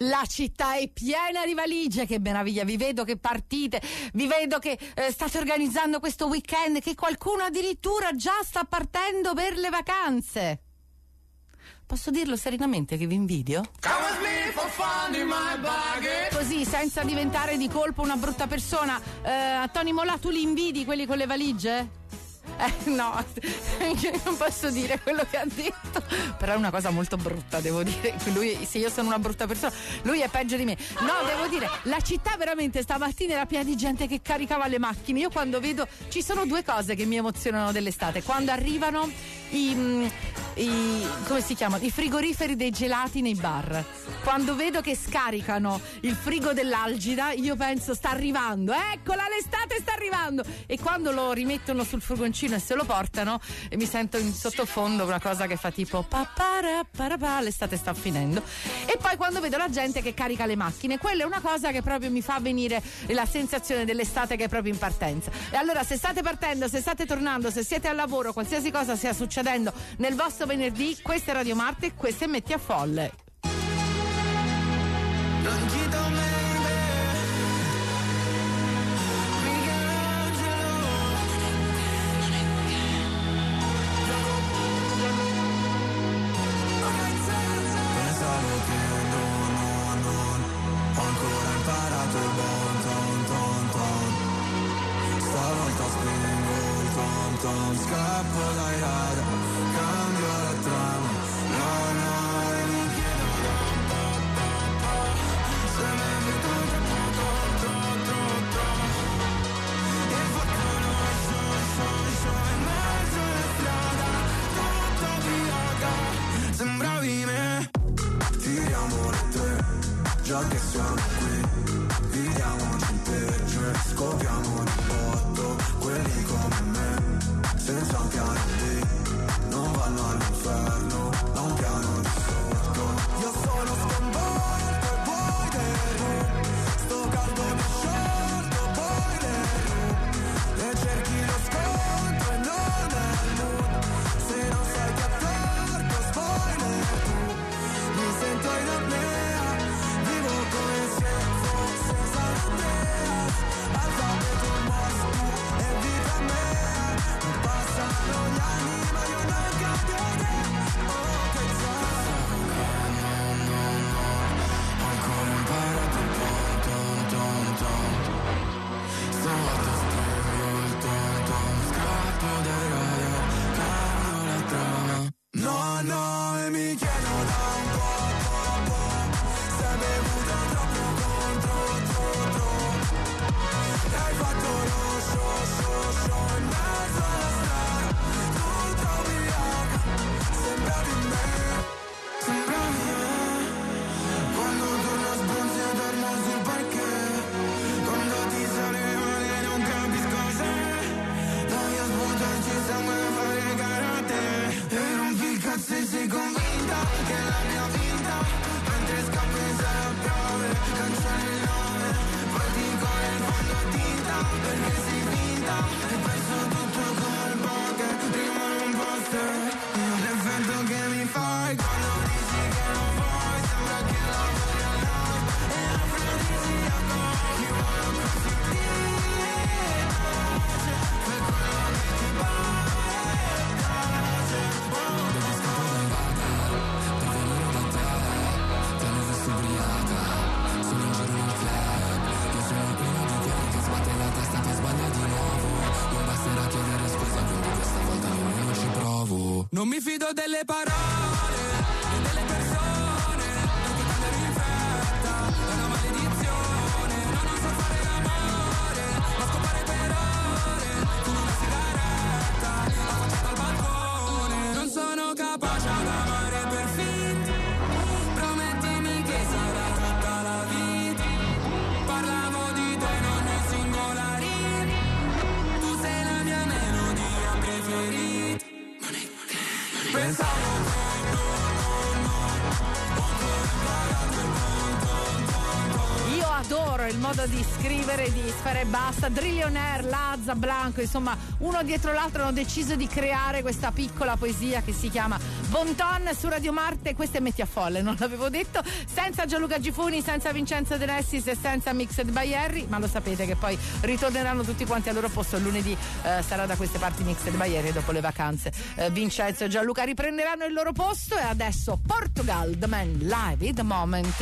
La città è piena di valigie, che meraviglia, vi vedo che partite, vi vedo che state organizzando questo weekend, che qualcuno addirittura già sta partendo per le vacanze. Posso dirlo serenamente che vi invidio? Così, senza diventare di colpo una brutta persona. Tony Mollà, tu li invidi quelli con le valigie? No, non posso dire quello che ha detto, però è una cosa molto brutta, devo dire. Lui, se io sono una brutta persona, lui è peggio di me. No, devo dire, la città veramente stamattina era piena di gente che caricava le macchine. Io quando vedo, ci sono due cose che mi emozionano dell'estate: quando arrivano come si chiamano? I frigoriferi dei gelati nei bar. Quando vedo che scaricano il frigo dell'Algida, io penso sta arrivando, eccola, l'estate sta arrivando. E quando lo rimettono sul furgoncino e se lo portano, e mi sento in sottofondo una cosa che fa tipo l'estate sta finendo. E poi quando vedo la gente che carica le macchine, quella è una cosa che proprio mi fa venire la sensazione dell'estate che è proprio in partenza. E allora, se state partendo, se state tornando, se siete al lavoro, qualsiasi cosa stia succedendo nel vostro venerdì, questa è Radio Marte e questa è Metti a Folle. Scappo dai radar, cambio la trama. No, no, e mi chiedo se mi vedo e faccio show in mezzo alla strada, tutto ubriaca, sembravi me. Tiriamo le tre, già che siamo qui, viviamoci il peggio e scopriamo di botto quelli come me. Senza un piano B, non vanno all'inferno, da un piano di sotto. Io sono sconvolto e poi devo, sto caldo mi sciolto, poi devo, e cerchi lo scontro e non è il mood. Se non sai che attorno, spoiler tu, mi sento in apnea, vivo come se fosse San Andreas, alfabeto Mosca e vita mea. Passano gli anni ma io non cambio idea. Oh, che ho ancora imparato il ton. Stavolta scrivo il ton. Scappo dai radar, cambio la trama. No, e mi chiedo da un po', se hai bevuto troppo. E hai fatto lo show in mezzo alla strada, tutta ubriaca, sembravi me, quando torno sbronzi e torno sul parquet, quando ti sale male non capisco se voglio sputarci sangue e fare karate, e rompi il cazzo e sei convinta che è la mia vita, mentre scappi sei a prove, cancelli il nome, poi dico nel fondo tinta, perché sei finta, e penso tutto come il poker, rimane un poster, l'effetto che mi fai quando dici che non vuoi, sembra che lavori all'art, e afrodisiaco, chi vuole così per quello che ti piace, devi scappare dai radar, per venire da te l'ho visto ubriaca, sono in giro nel club, io sono il primo di quelli che sbatte la testa, ti sbaglia di nuovo, non basterà chiedere scusa, quindi questa volta nemmeno ci provo. Non mi fido delle parole e delle persone, perché cambiare in fretta è una maledizione. No, non so fare l'amore, ma scopare per ore, con una sigaretta affacciata al balcone. Non sono capace ad amare per finta, promettimi che sarà tutta la vita. Parlavo di te in ogni singola rima, tu sei la mia melodia preferita. Pensavo adoro il modo di scrivere di Sfera Ebbasta, Drillionaire, Lazza, Blanco, insomma uno dietro l'altro hanno deciso di creare questa piccola poesia che si chiama Bon Ton su Radio Marte. Questa è Metti a Folle, non l'avevo detto, senza Gianluca Gifuni, senza Vincenzo De Nessis e senza Mixed by Harry, ma lo sapete che poi ritorneranno tutti quanti al loro posto. Lunedì sarà da queste parti Mixed by Harry, dopo le vacanze Vincenzo e Gianluca riprenderanno il loro posto. E adesso Portugal, The Man, Live in the Moment.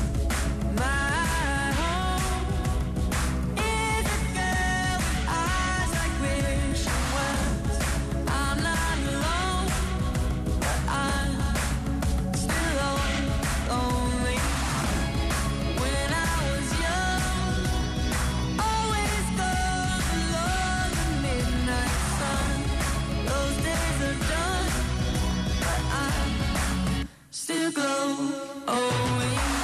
Still glow, oh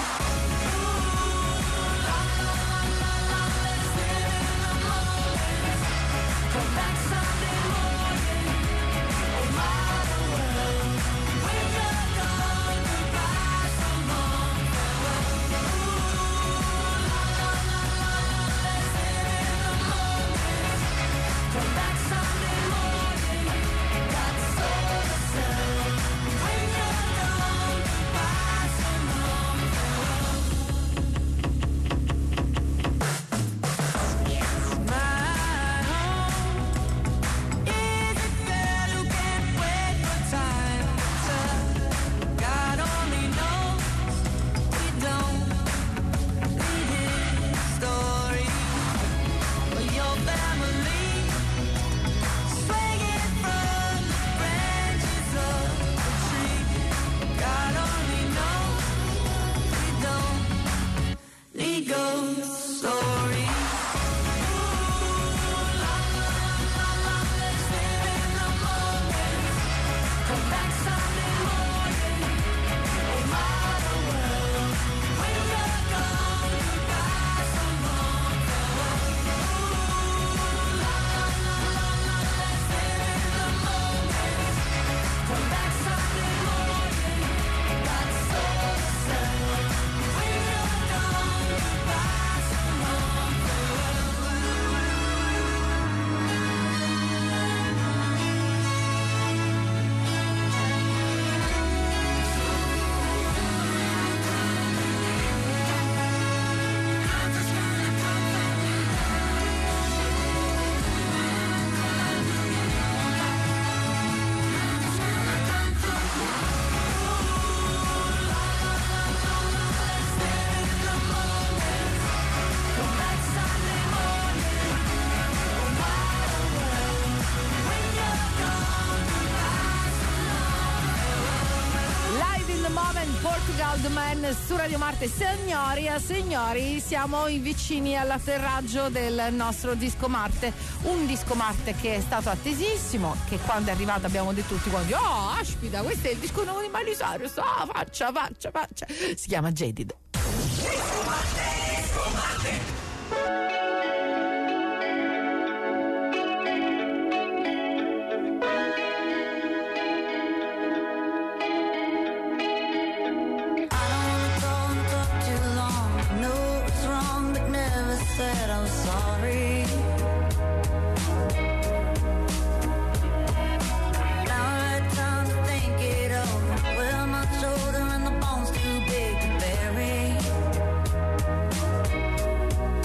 Portugal, The Man su Radio Marte. Signori e signori, siamo vicini all'atterraggio del nostro Disco Marte, un Disco Marte che è stato attesissimo, che quando è arrivato abbiamo detto tutti quanti: oh, aspita, questo è il disco nuovo di Miley Cyrus, faccia. Si chiama Jaded. Disco Marte, Disco Marte. Said I'm sorry. Now I had time to think it over. Well, my shoulder and the bones too big to bury.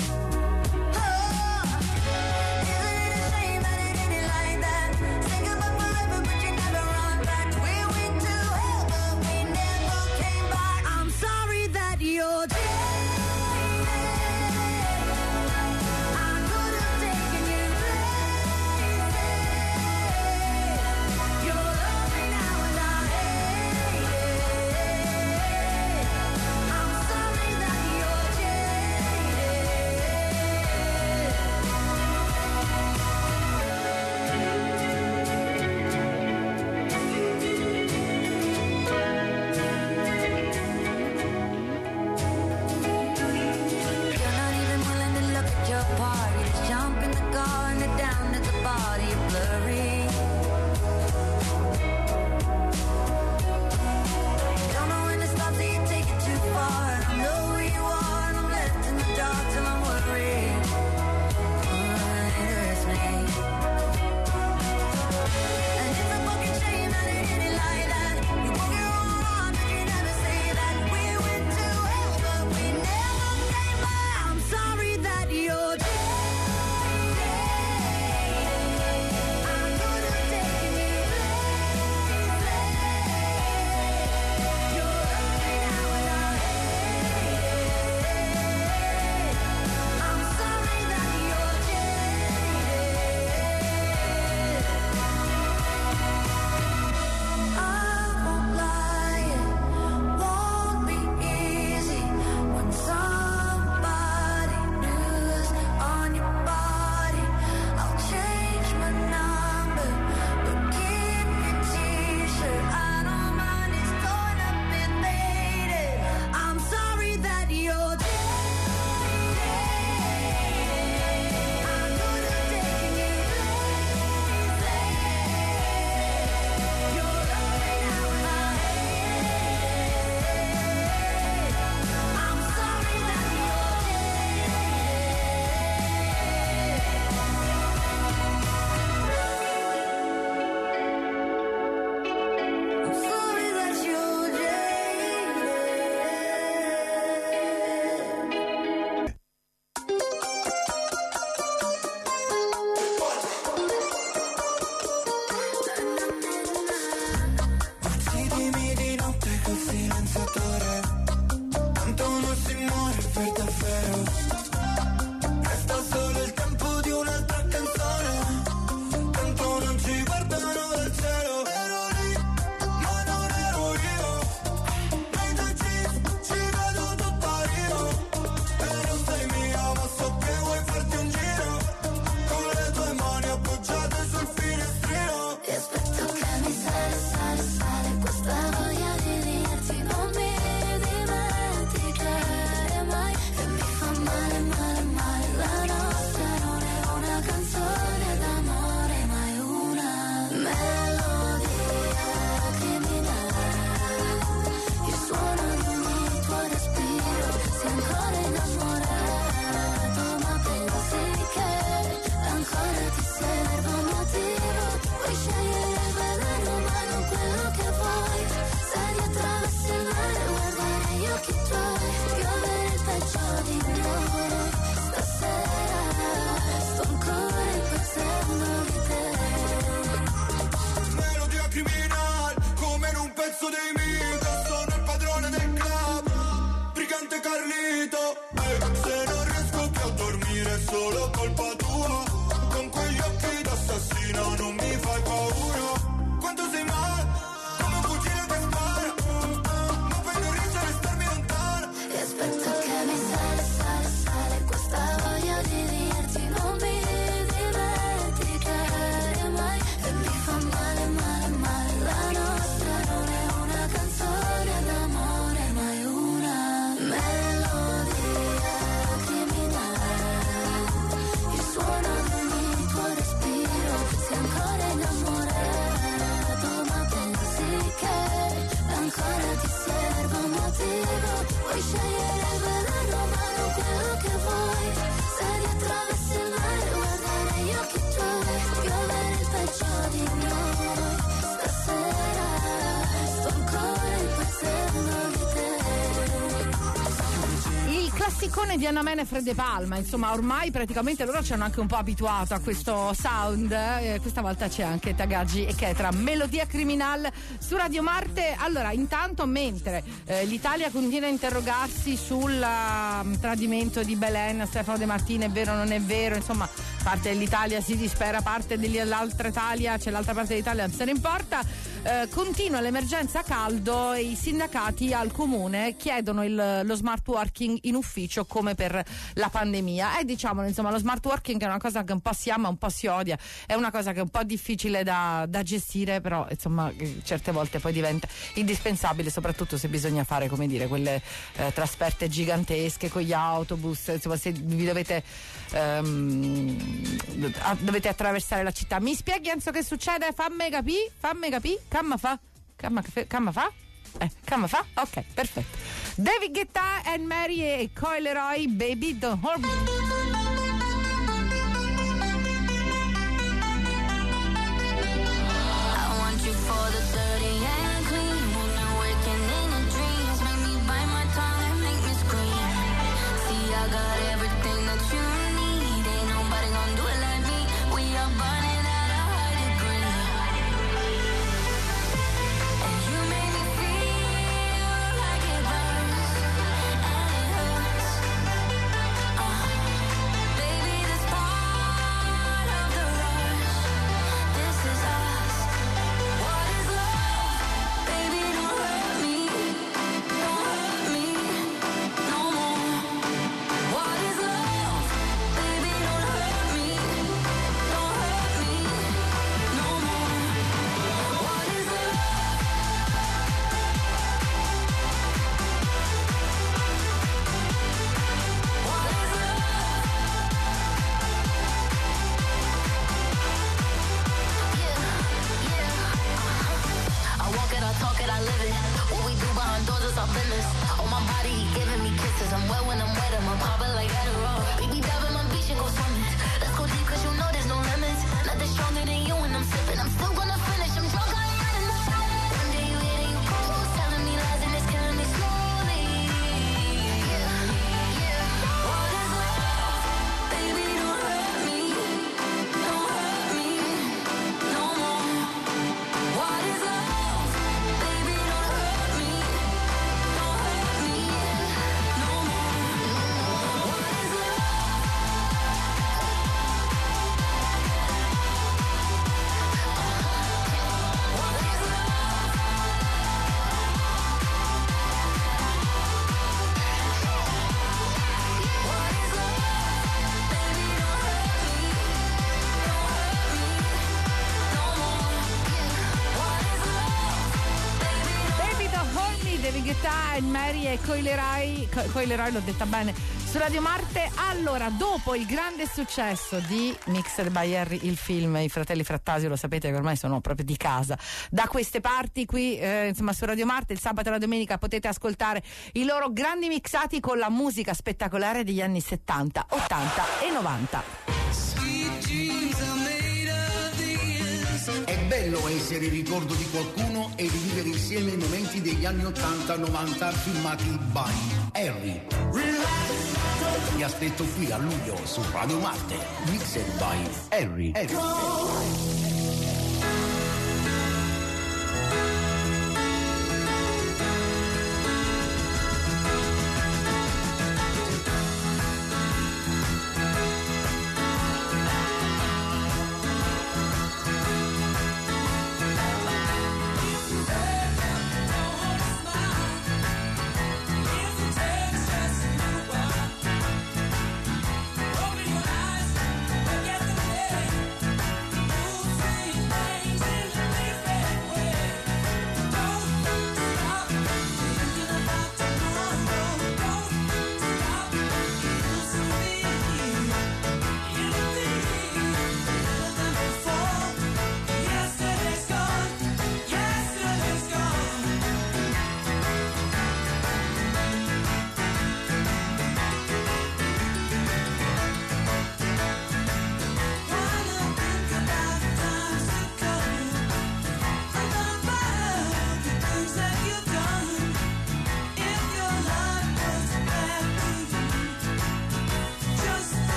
per davvero. Resta solo il tempo di un'altra canzone, tanto non ci guardano dal cielo. Ero lì, ma non ero io. Nei tuoi jeans ci vedo tutta io. E non sei mia, ma so che vuoi farti un giro, con le tue mani appoggiate sul finestrino. E aspetto che mi sale, sale, sale questa voglia di dirti non mi dimenticare mai. E mi fa male, male, male. La nostra non è una canzone d'amore, ma è una melodia criminale. Il suono di ogni tuo respiro. Sei ancora innamorato, ma pensi che ancora ti serva un motivo. Puoi scegliere il veleno, ma non quello che vuoi. Se attraversi il mare, guardare gli occhi tuoi, piovere il peggio di noi. Stasera sto ancora impazzendo di te. Melodia criminale, come in un pezzo dei Migos. Sono il padrone del club, brigante Carlito. Se non riesco più a dormire è solo colpa tua. Con quegli occhi d'assassino non mi fai paura. Quanto sei male, come un fucile che spara. Ma poi non riesci a restarmi lontano. E aspetto che mi sale, sale, sale questa voglia di dirti non mi dimenticare mai. E mi fa male, male, male. La nostra non è una canzone d'amore, ma è una melodia criminale. Il suono di ogni tuo respiro. Sei ancora innamorato, ma pensi che ancora ti serva un motivo. Puoi scegliere il veleno, ma non quello che vuoi. Se attraversi il mare, guardare gli occhi tuoi, piovere il peggio di noi. Stasera sto ancora impazzendo di te. Il classicone di Anna Mena e Fred De Palma, insomma ormai praticamente loro ci hanno anche un po' abituato a questo sound. Questa volta c'è anche Tagaggi e Ketra, Melodia Criminal su Radio Marte. Allora, intanto mentre l'Italia continua a interrogarsi sul tradimento di Belen, Stefano De Martino, è vero o non è vero, insomma parte dell'Italia si dispera, parte dell'altra Italia, c'è l'altra parte dell'Italia, non se ne importa. Continua l'emergenza caldo e i sindacati al comune chiedono lo smart working in ufficio come per la pandemia. E diciamolo, insomma, lo smart working è una cosa che un po' si ama, un po' si odia, è una cosa che è un po' difficile da gestire, però insomma certe volte poi diventa indispensabile, soprattutto se bisogna fare, come dire, quelle trasferte gigantesche con gli autobus, insomma, se vi dovete attraversare la città. Mi spieghi, Enzo, che succede? Fammi capì? Camma fa? Ok, perfetto. David Guetta and Mary e Coy Leroy, Baby Don't Hold Me. I want you for the dirty and clean. When you're waking in your dreams, make me bite my tongue and make me scream. See, I got everything that you need. Ain't nobody gonna do it like me. We are burning at a high degree. And you make me feel like it burns and it hurts. Brian May e Coilerai l'ho detta bene, su Radio Marte. Allora, dopo il grande successo di Mixed by Harry, il film, i fratelli Frattasi, lo sapete che ormai sono proprio di casa da queste parti qui, insomma, su Radio Marte il sabato e la domenica potete ascoltare i loro grandi mixati con la musica spettacolare degli anni 70, 80 e 90. È bello essere il ricordo di qualcuno e rivivere insieme i momenti degli anni 80-90 filmati by Harry. Vi aspetto qui a luglio su Radio Marte, Mixed by Harry. Open your eyes, look at the way.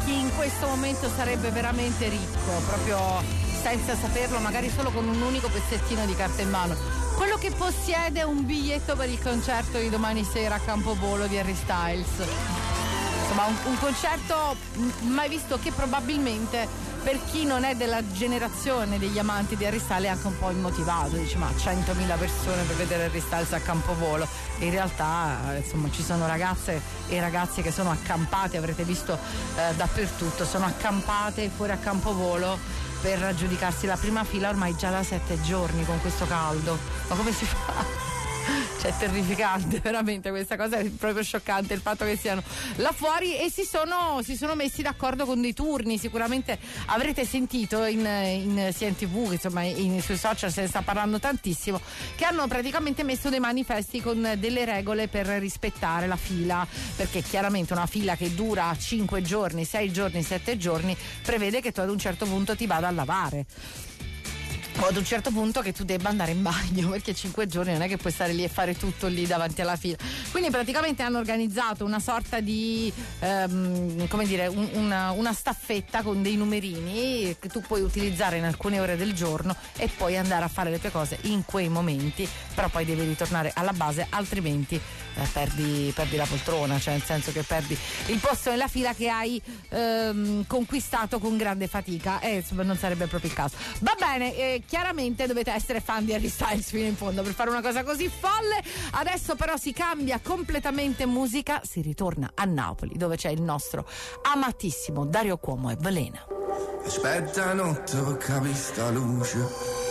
chi in questo momento sarebbe veramente ricco, proprio senza saperlo, magari solo con un unico pezzettino di carta in mano. Quello che possiede un biglietto per il concerto di domani sera a Campovolo di Harry Styles. Insomma, un concerto mai visto, che probabilmente per chi non è della generazione degli amanti di Harry Styles è anche un po' immotivato. Dice, ma 100.000 persone per vedere Harry Styles a Campovolo. E in realtà insomma ci sono ragazze e ragazzi che sono accampati, avrete visto dappertutto, sono accampate fuori a Campovolo per aggiudicarsi la prima fila ormai già da 7 giorni con questo caldo. Ma come si fa? Cioè, è terrificante, veramente, questa cosa è proprio scioccante, il fatto che siano là fuori. E si sono messi d'accordo con dei turni. Sicuramente avrete sentito sia in TV, insomma sui social se ne sta parlando tantissimo, che hanno praticamente messo dei manifesti con delle regole per rispettare la fila, perché chiaramente una fila che dura 5 giorni, 6 giorni, 7 giorni prevede che tu ad un certo punto ti vada a lavare, o ad un certo punto che tu debba andare in bagno, perché 5 giorni non è che puoi stare lì e fare tutto lì davanti alla fila. Quindi praticamente hanno organizzato una sorta di come dire, una staffetta con dei numerini che tu puoi utilizzare in alcune ore del giorno e poi andare a fare le tue cose in quei momenti, però poi devi ritornare alla base, altrimenti perdi la poltrona, cioè nel senso che perdi il posto nella fila che hai conquistato con grande fatica, e insomma non sarebbe proprio il caso. Va bene, chiaramente dovete essere fan di Harry Styles fino in fondo per fare una cosa così folle. Adesso però si cambia completamente musica, si ritorna a Napoli, dove c'è il nostro amatissimo Dario Cuomo e Velena. Aspetta notte per capire sta luce,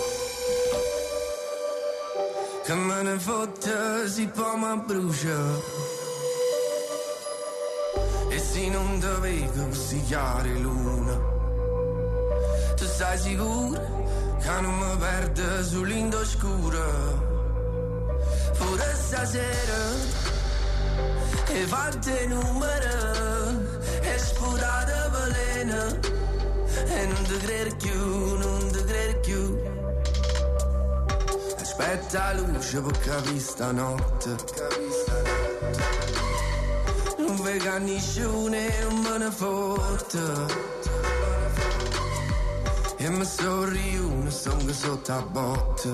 che me ne fotte si poi mi brucia, e se non te vedo così chiare luna, tu stai sicuro che non mi perde sull'Indo scuro? Pure stasera e fatte numero e spurate veleno, e non ti credo più, non ti credo più. Aspetta luce per capire stanotte, non vega nessuno e non me ne fotte, e mi sorriuno, sono sotto a botte,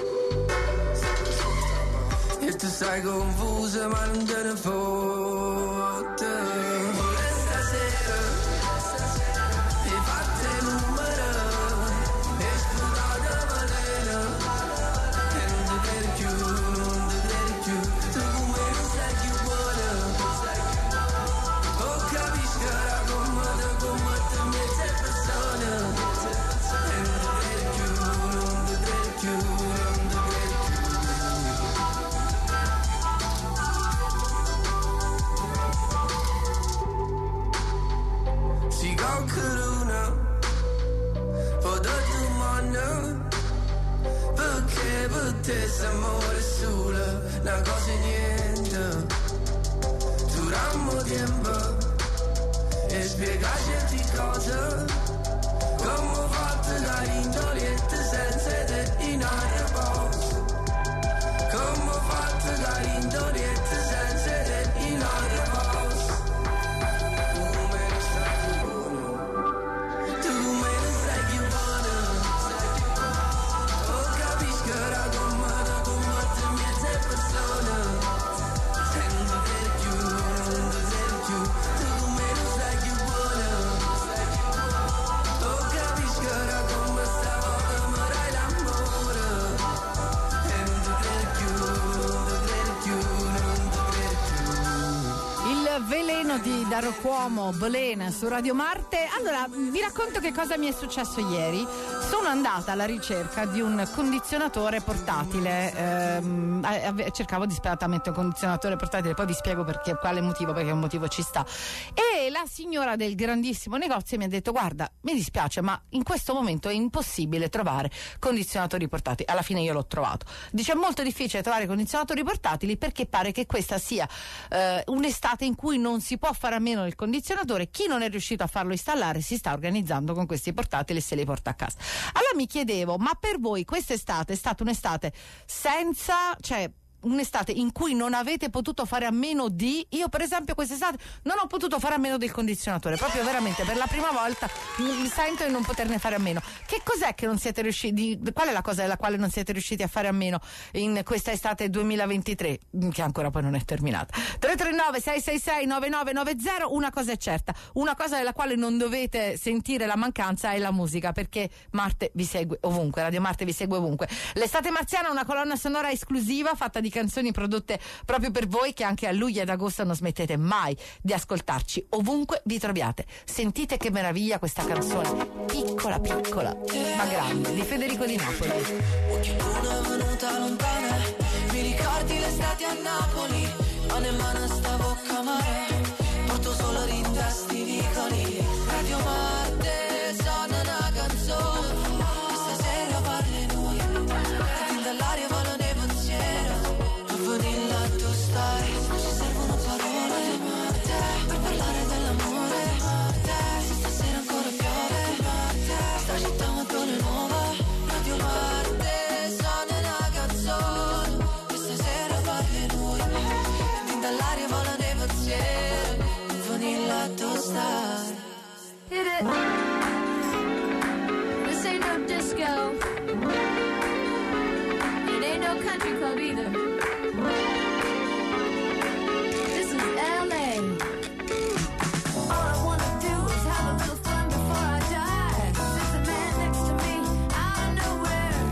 e tu sei confusa ma non te ne fotte. Pure stasera e fatte numero e spurate veleno, e non ti credo più, non ti credo più. Tu come non sei più buona, o capisci che era come te mezza persona. Si qualcuno può darti un mano, perché per te s'amore solo una cosa e niente. Durammo tempo e spiega certe cose, come ho fatto da indoliette senza te in aria post, come ho fatto da indoliette senza te in aria post. Veleno di Dario Cuomo, Velena su Radio Marte. Allora, vi racconto che cosa mi è successo ieri. Sono andata alla ricerca di un condizionatore portatile, cercavo disperatamente un condizionatore portatile, poi vi spiego perché, quale motivo, perché un motivo ci sta. E la signora del grandissimo negozio mi ha detto: guarda, mi dispiace, ma in questo momento è impossibile trovare condizionatori portatili. Alla fine io l'ho trovato. Dice: è molto difficile trovare condizionatori portatili perché pare che questa sia un'estate in cui non si può fare a meno del condizionatore. Chi non è riuscito a farlo installare si sta organizzando con questi portatili e se li porta a casa. Allora mi chiedevo, ma per voi quest'estate è stata un'estate senza, cioè un'estate in cui non avete potuto fare a meno di... Io per esempio quest'estate non ho potuto fare a meno del condizionatore, proprio veramente per la prima volta mi sento di non poterne fare a meno. Che cos'è che non siete riusciti, qual è la cosa della quale non siete riusciti a fare a meno in questa estate 2023, che ancora poi non è terminata? 339 666 9990. Una cosa è certa, una cosa della quale non dovete sentire la mancanza è la musica, perché Marte vi segue ovunque, Radio Marte vi segue ovunque. L'estate marziana è una colonna sonora esclusiva fatta di canzoni prodotte proprio per voi, che anche a luglio ed agosto non smettete mai di ascoltarci ovunque vi troviate. Sentite che meraviglia questa canzone, piccola piccola ma grande, di Federico Di Napoli. Qualcuno è venuta lontana, mi ricordi l'estate a Napoli, mano in mano stavo a camare, porto solo rintesti vicoli. Radio Marte suona una canzone, stasera parli noi, e dall'aria volano i pensieri, a vanilla tu stai, non ci servono parole per parlare dell'amore, se stasera ancora piove, sta città mattone nuova. Radio Marte suona una canzone, e stasera parli noi, e dall'aria volano i pensieri, a vanilla tu stai. Hit it. This ain't no disco. It ain't no country club either. This is LA. All I wanna do is have a little fun before I die. There's a man next to me out of nowhere.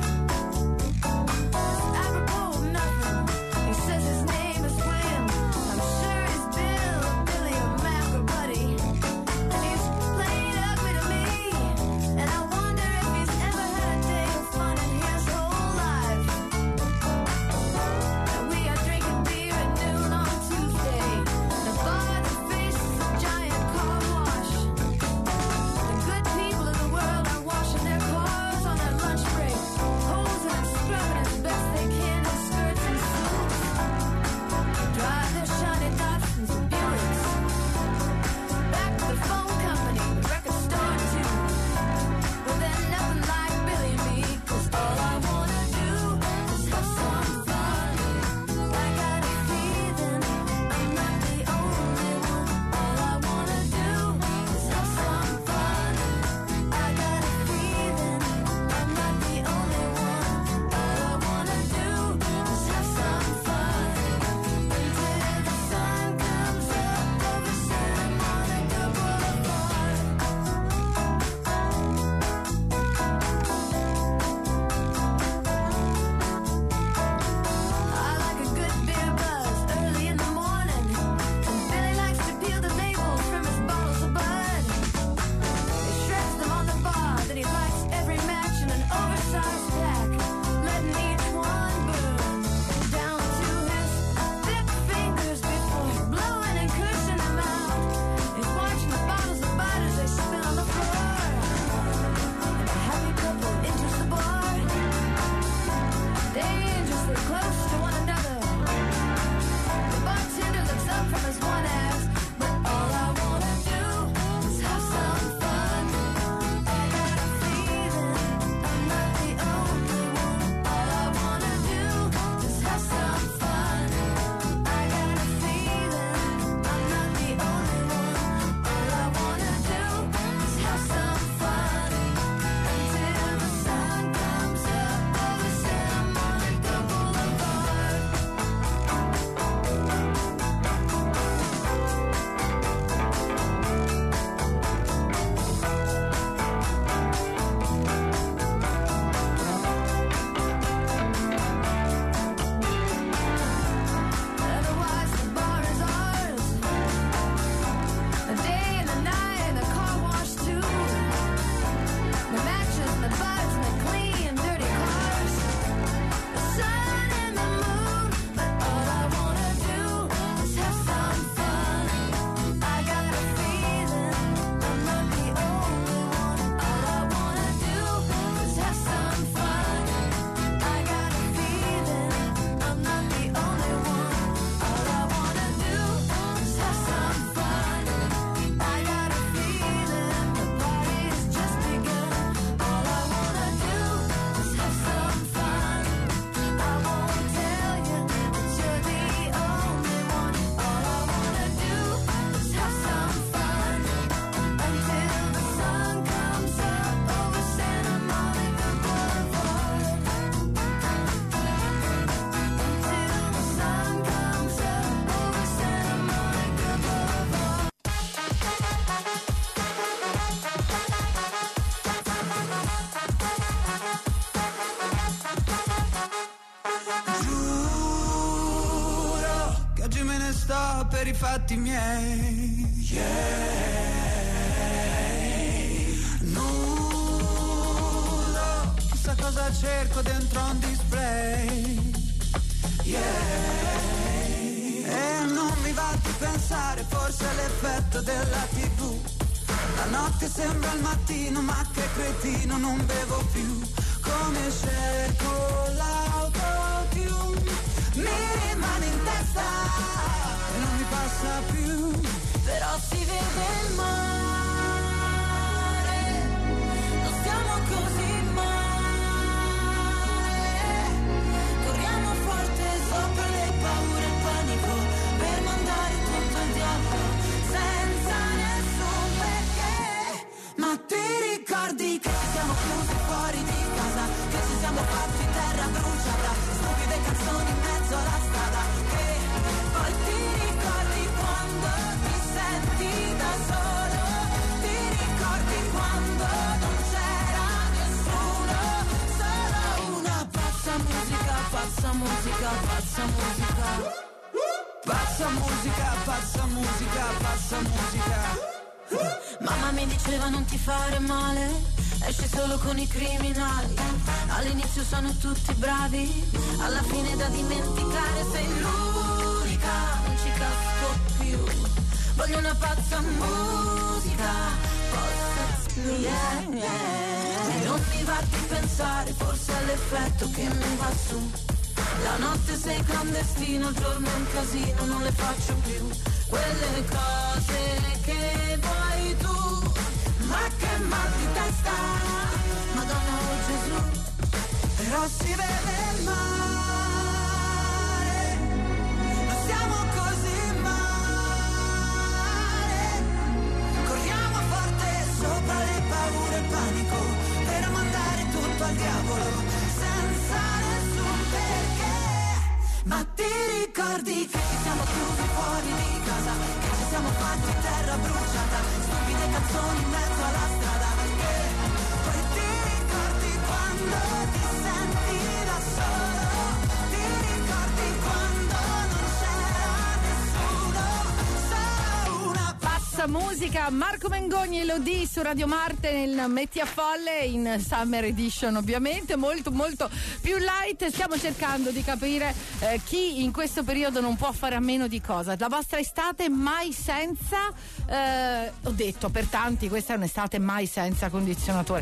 Apropos of nothing. He says his name is William. I'm sure he's Billy or Mac or Buddy. And he's playing ugly to me. And I wonder if he's ever had a day of fun in his whole life. per i fatti miei. Nudo, chissà cosa cerco dentro un display. E non mi va di pensare, forse è l'effetto della TV. La notte sembra il mattino, ma che cretino, non bevo più. Come cerco l'autotune, mi rimane in testa e non mi passa più. Però si vede il mare, non stiamo così male. Corriamo forte sopra le paure e il panico, per mandare tutto al diavolo senza nessun perché. Ma ti ricordi che ci siamo chiusi fuori di casa, che ci siamo fatti terra bruciata, stupide canzoni in mezzo alla strada, che poi ti ricordi quando ti senti da solo, ti ricordi quando non c'era nessuno, solo una pazza musica, pazza musica, pazza musica, pazza musica, pazza musica, pazza musica. Mamma mi diceva non ti fare male, esci solo con i criminali. All'inizio sono tutti bravi, alla fine da dimenticare sei l'unica, non ci casco più. Voglio una pazza musica, e non mi va di pensare, forse è l'effetto che mi va su. La notte sei clandestino, il giorno è un casino, non le faccio più quelle cose che vuoi tu. Ma che mal di testa, Madonna o Gesù. Però si vede il mare, non siamo così male. Corriamo forte sopra le paure e il panico, per mandare tutto al diavolo senza nessun perché. Ma ti ricordi che ci siamo chiusi fuori di casa, che ci siamo fatti terra bruciata, stupide canzoni in mezzo alla strada, che poi ti ricordi quando ti senti da solo, ti ricordi quando non c'era nessuno, solo una pazza musica. Marco Mengoni e Elodie su Radio Marte nel Metti a Folle in Summer Edition, ovviamente molto molto più light. Stiamo cercando di capire chi in questo periodo non può fare a meno di cosa. La vostra estate mai senza ho detto per tanti questa è un'estate mai senza condizionatore,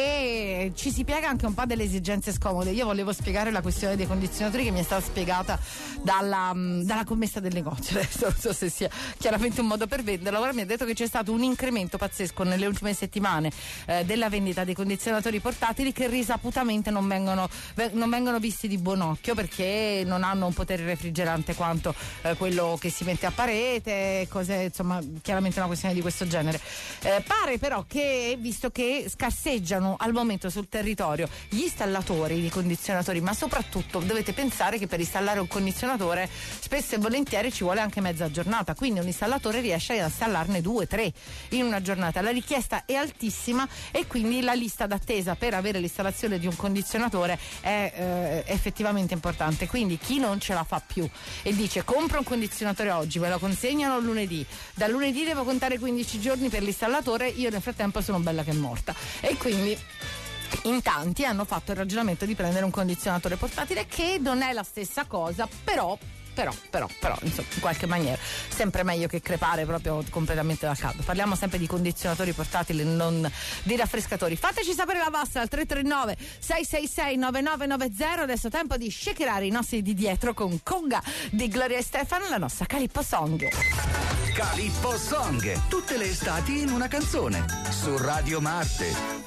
e ci si piega anche un po' delle esigenze scomode. Io volevo spiegare la questione dei condizionatori che mi è stata spiegata dalla commessa del negozio. Adesso non so se sia chiaramente un modo per venderla. Ora mi ha detto che c'è stato un incremento pazzesco nelle ultime settimane della vendita dei condizionatori portatili, che risaputamente non vengono visti di buon occhio, perché non hanno un potere refrigerante quanto quello che si mette a parete, cose, insomma, chiaramente una questione di questo genere. Pare però che, visto che scarseggiano al momento sul territorio gli installatori di condizionatori, ma soprattutto dovete pensare che per installare un condizionatore spesso e volentieri ci vuole anche mezza giornata, quindi un installatore riesce a installarne 2-3 in una giornata. La richiesta è altissima e quindi la lista d'attesa per avere l'installazione di un condizionatore è effettivamente importante. Quindi chi non ce la fa più e dice compro un condizionatore oggi, me lo consegnano lunedì, da lunedì devo contare 15 giorni per l'installatore, io nel frattempo sono bella che è morta, e quindi in tanti hanno fatto il ragionamento di prendere un condizionatore portatile, che non è la stessa cosa, però insomma, in qualche maniera sempre meglio che crepare proprio completamente dal caldo. Parliamo sempre di condizionatori portatili, non di raffrescatori. Fateci sapere la vostra al 339 666 9990. Adesso tempo di shakerare i nostri di dietro con Conga di Gloria Estefan, la nostra Calippo Song. Calippo Song, tutte le estati in una canzone, su Radio Marte.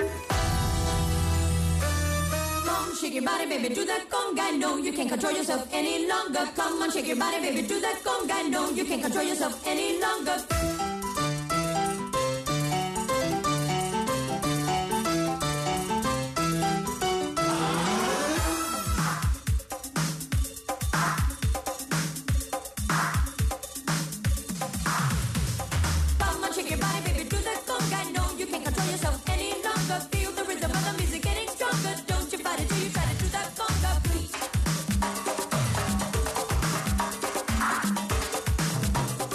Shake your body, baby, do that conga. No, you can't control yourself any longer. Come on, shake your body, baby, do that conga. No, you can't control yourself any longer. Come on, shake your body, baby, do that conga. No, you can't control yourself any longer. Feel the rhythm of the music getting stronger. Don't you fight it till you try to do that conga, please.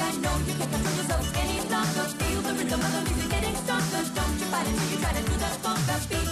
conga. No, you can't control yourself any longer. Feel the rhythm of the music getting stronger. Don't you fight it till you try to do the conga beat.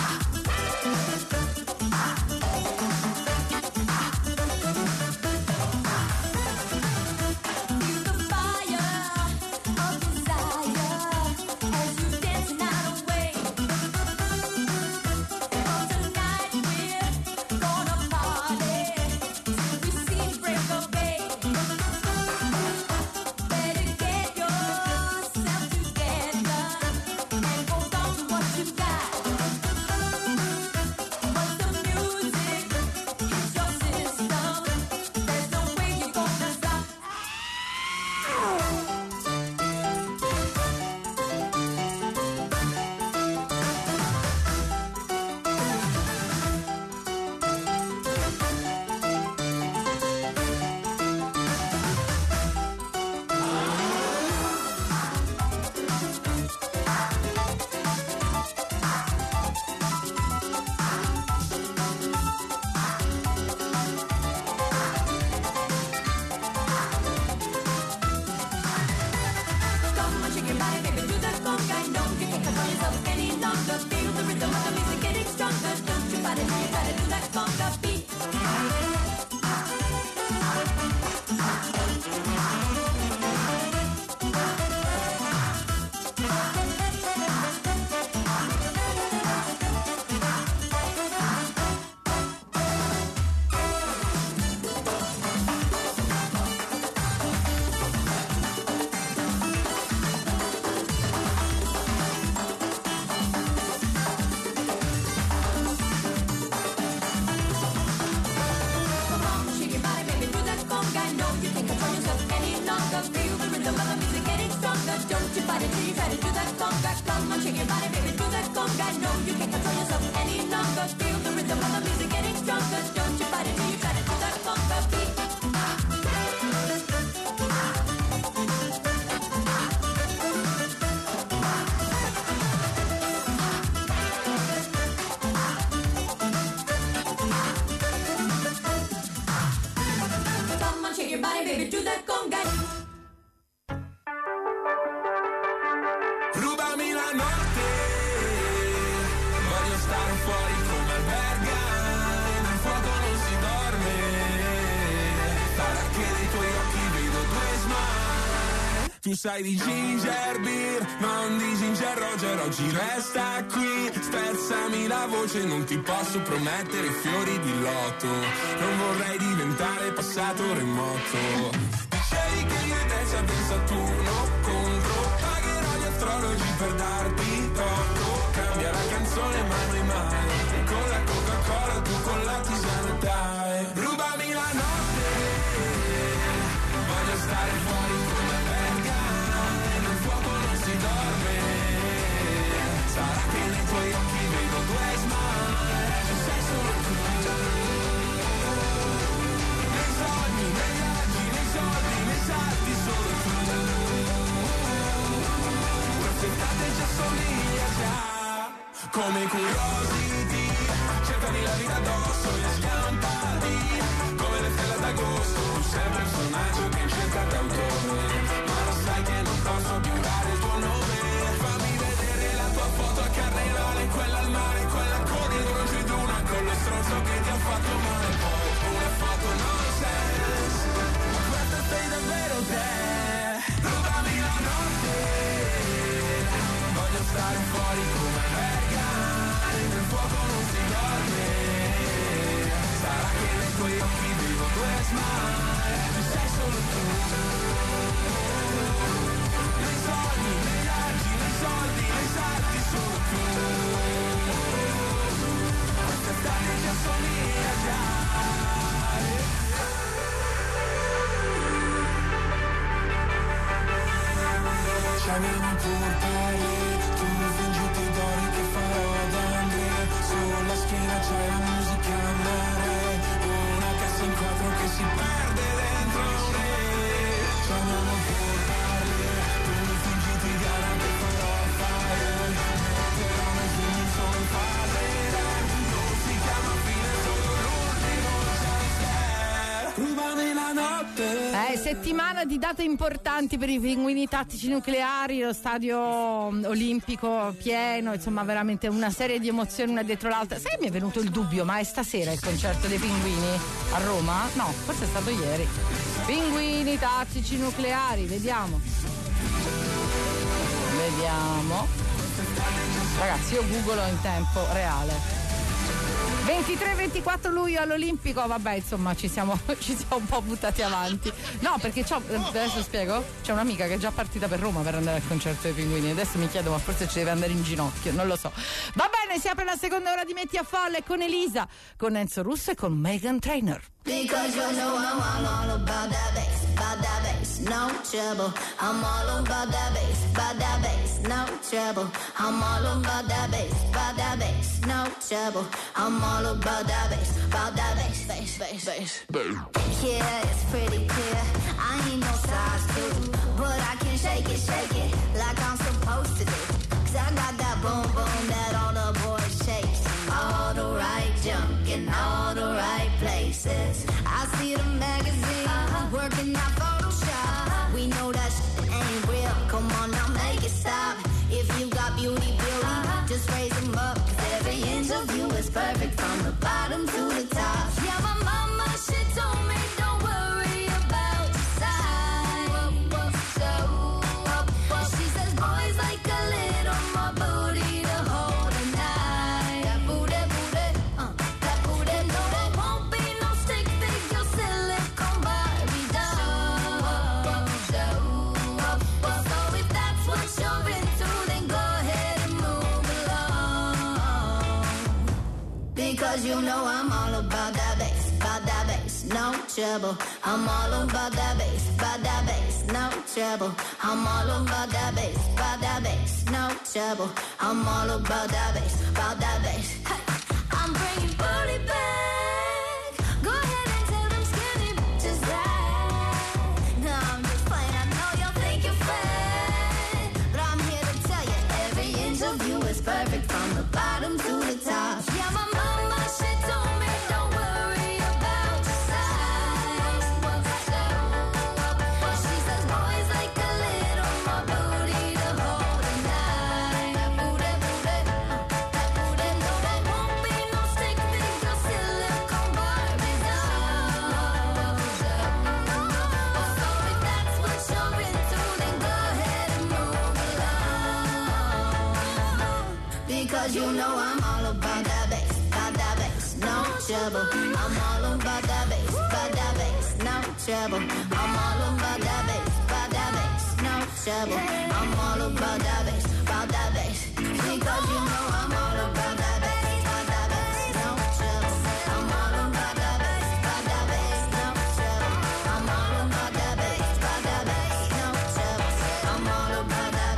Tu sai di ginger beer, non di ginger Roger, oggi resta qui. Spezzami la voce, non ti posso promettere fiori di loto. Non vorrei diventare passato remoto. Dicevi che io e te ci abbiamo Saturno contro. Pagherò gli astrologi per darti torto. Cambia la canzone ma noi mai. Con la Coca-Cola, tu con la tisana dai. Rubami la notte, voglio stare fuori come verga. Nel fuoco non si dorme. Sarà che nei tuoi occhi vedo due smile. Ci sei solo tu. Nei sogni, nei viaggi, nei soldi, nei salti solo tu. Quest'estate già somiglia già come Curiosity. Cercami la vita addosso e scampati come le stelle d'agosto. Tu sei un personaggio che cerca d'autore, ma lo sai che non posso più dare il tuo nome. Fammi vedere la tua foto a carnevale, quella al mare, quella con il bronzo di una, con lo stronzo che ti ha fatto male. Poi una foto nonsense, questa sei davvero te. Rubami la notte, voglio stare fuori come verga. Nel fuoco non si dorme. Sarà che nei tuoi occhi vivo due smile. Ci sei solo tu. Nei sogni, nei viaggi, nei soldi, nei salti solo tu. Quest'estate già somiglia già. Ci amiamo pur parler. Tu fingiti d'ori che farò ad André. Sulla schiena c'è la musica a mare. Una cassa in quattro che si perde dentro me. Ci amiamo pur parler. Tu fingiti di ara che farò fare. Metterò nei film solo in fase. Non si chiama fine, solo l'ultimo chance. Rubami la la notte. Settimana di date importanti per i pinguini tattici nucleari, lo stadio olimpico pieno, insomma veramente una serie di emozioni una dietro l'altra. Sai, mi è venuto il dubbio, ma è stasera il concerto dei pinguini a Roma? No, forse è stato ieri. Pinguini tattici nucleari, vediamo. Ragazzi, io googlo in tempo reale. 23-24 luglio all'Olimpico, vabbè, insomma ci siamo un po' buttati avanti. No, perché adesso spiego, c'è un'amica che è già partita per Roma per andare al concerto dei pinguini. Adesso mi chiedo, ma forse ci deve andare in ginocchio, non lo so. Va bene, si apre la seconda ora di Metti a Folle con Elisa, con Enzo Russo e con Meghan Trainor. Because you know I'm all about that bass, no trouble. I'm all about that bass, no trouble. I'm all about that bass, no trouble. I'm all about that bass. Yeah, it's pretty clear. I ain't no size 2, but I can shake it like I'm supposed to do. 'Cause I got that boom boom that all the boys chase. All the right junk in all the right places. I see the magazine working that Photoshop. We know that shit ain't real. Come on now, make it stop. If you got beauty, just raise them up. 'Cause every inch of you is perfect from the bottom to the top. Yeah, my mama, she told me don't worry about your size. She says boys like a little more booty to hold a night. That booty, that booty, no, there won't be no stick figure silicone Barbie doll. So if that's what you're into, then go ahead and move along. Because you know I'm all about that bass, no trouble. I'm all about that bass, no trouble. I'm all about that bass, no trouble. I'm all about that bass. Hey, I'm bringing booty back. Go ahead and tell them skinny bitches that. No, I'm just playing. I know you'll think you're fat, but I'm here to tell you every inch of you is perfect from the bottom to the top. Yeah, my mama, she told me don't worry about your size. She says boys like a little more booty to hold a night. That booty, no, there won't be no stick figure silicone Barbie doll. So if that's what you're into, then go ahead and move along. Because you know I'm all about that bass, no trouble. I'm all about that bass, no trouble. I'm all about that bass, no trouble. I'm all about that bass, because you know I'm all about that bass, no trouble. I'm all about that bass, no trouble. I'm all about that bass, no trouble. I'm all about that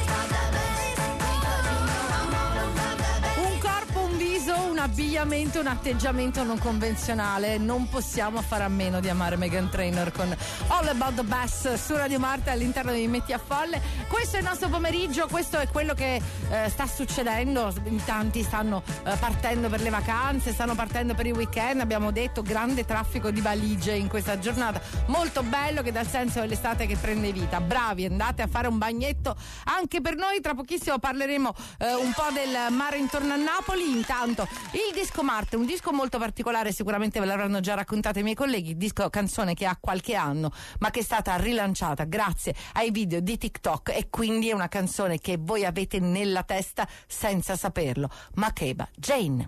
bass, because you know I'm all about that bass. Un corpo, un viso, un abbigliamento, un atteggiamento non convenzionale. Non possiamo fare a meno di amare Meghan Trainor con All About the Bass su Radio Marte all'interno di Metti a Folle. Questo è il nostro pomeriggio, questo è quello che sta succedendo. In tanti stanno partendo per le vacanze, stanno partendo per i weekend. Abbiamo detto grande traffico di valigie in questa giornata, molto bello, che dà il senso dell'estate che prende vita. Bravi, andate a fare un bagnetto anche per noi. Tra pochissimo parleremo un po' del mare intorno a Napoli. Intanto il disco Marte, un disco molto particolare, sicuramente ve l'avranno già raccontato i miei colleghi, disco canzone che ha qualche anno ma che è stata rilanciata grazie ai video di TikTok, e quindi è una canzone che voi avete nella testa senza saperlo. Makeba, Jane.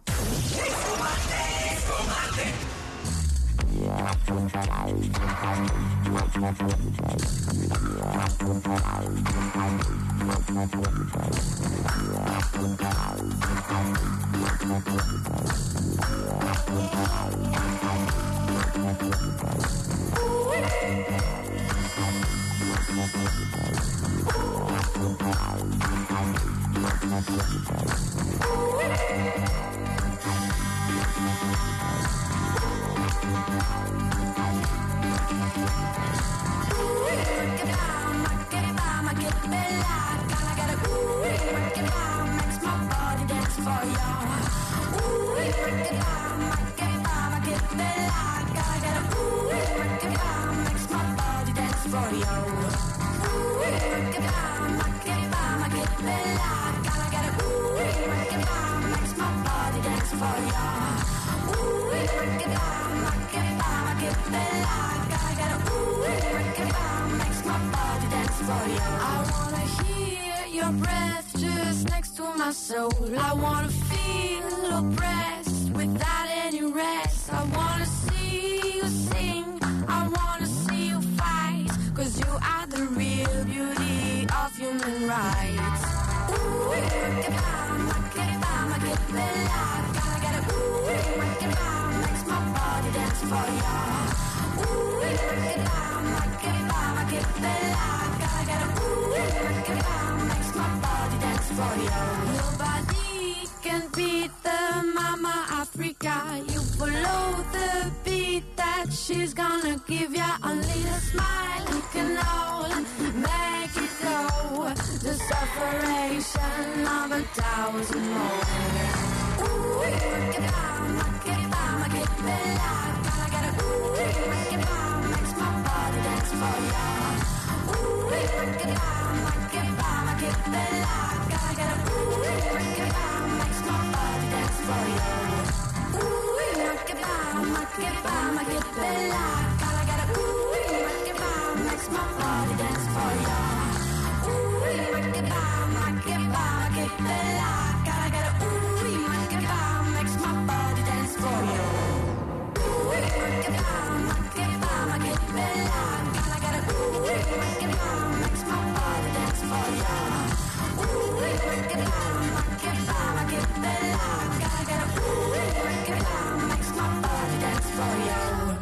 Ooh, for you. Ooh, rock it bam, get bella. Gotta get a ooh, rock it bam, makes my body dance for you. Ooh, rock it bam, get bella. Gotta get a ooh, rock it bam, makes my body dance for you. I wanna hear your breath just next to my soul. I wanna feel oppressed without any rest. I wanna see you sing, I wanna see you fight, 'cause you are the real beauty of human rights. Ooh, rock it bam, get bella. Gotta get a ooh, rock it bam, makes my body dance for you. Ooh, rock it bam, get bella. Gotta get a ooh, rock it bam, makes my body dance for you. Nobody can beat the Mama Africa. You follow the beat that she's gonna give ya. Only a smile you can all make it go. The separation of 1,000 more. Ooh, rock it bam, get bella. Gotta get a ooh, rock it bam, makes my body dance for ya. Ooh, rock it bam, get bella. Gotta get a ooh, rock it bam, makes my body dance for ya. Ooh, rock it bam, get bella. Gotta get a ooh, rock it bam, makes my body dance for ya. Ooh, rock it bam, get bella. Gotta get a ooh, rock it bam, makes my body dance for ya. Ooh, rock it bam, get bella. Gotta get a ooh, rock it bam, makes my body dance for ya. Ooh, rock it bam, get bella. Gotta get a ooh, rock it bam, makes my body dance for ya.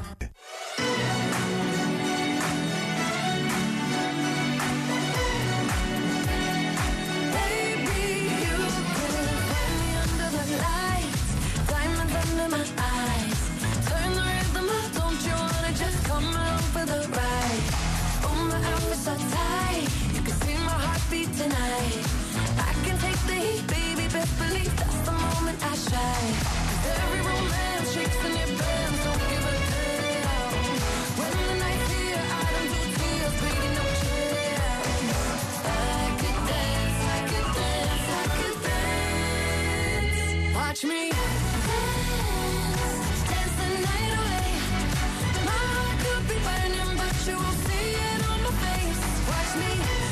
Tonight, I can take the heat, baby, best believe that's the moment I shine. 'Cause every romance shakes in your bands, don't give a damn. When the night's here, I don't do tears, baby, no chance. I could dance, I could dance, I could dance. Watch me dance the night away. My heart could be burning, but you won't see it on my face. Watch me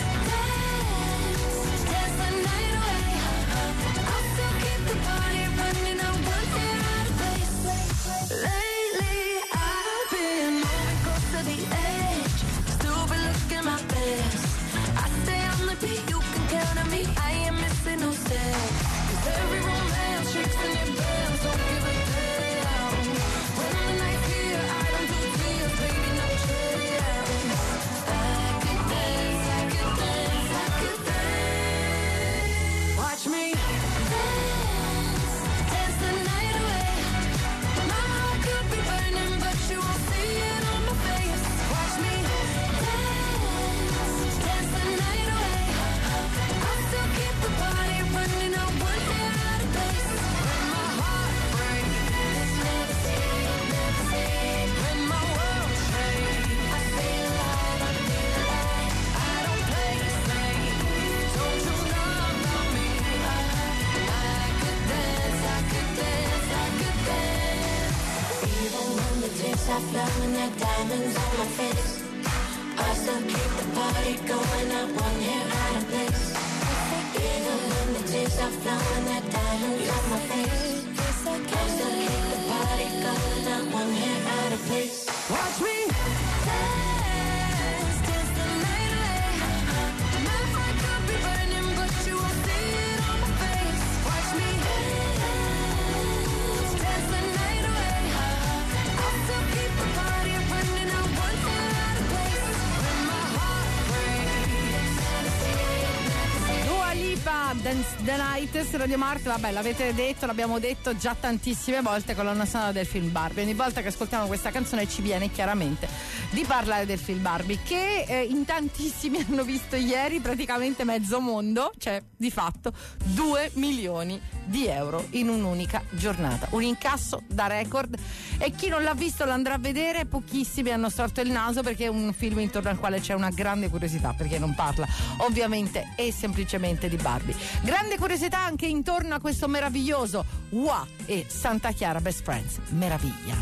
you can count on me, I am missing no step. 'Cause every romance shakes in your bands, don't give a damn. When the night's here, I don't do tears, baby, no chance. I could dance, I could dance, I could dance. Watch me dance, dance the night away. My heart could be burning, but you won't see it on my face. Watch me dance, dance the night away. I'll still keep the party running, I won't get out of place. When my heart breaks, never say, when my world shakes, I feel alive, I feel alive. I don't play the same, don't you know about me? I could dance, I could dance, I could dance. Even when the tears are flowing like diamonds on my face, I still keep the party going, I won't hear out of place. Even when the tears are flowing like diamonds on my face, I still keep the party going, I won't hear out of place. Watch me dance, dance the night away. My heart could be burning, but you won't see it on my face. Watch me dance, dance the night away. I'll still keep the party running, I won't hear out of place. When my heart breaks, Dua Lipa, Dance the Night su Radio Marte. Vabbè, l'avete detto, l'abbiamo detto già tantissime volte, colonna sonora del film Barbie. Ogni volta che ascoltiamo questa canzone ci viene chiaramente di parlare del film Barbie, che in tantissimi hanno visto ieri, praticamente mezzo mondo, cioè di fatto 2 milioni di euro in un'unica giornata, un incasso da record, e chi non l'ha visto l'andrà a vedere. Pochissimi hanno storto il naso perché è un film intorno al quale c'è una grande curiosità, perché non parla ovviamente e semplicemente di Barbie. Grande curiosità anche intorno a questo meraviglioso Wah e Santa Chiara Best Friends, meraviglia.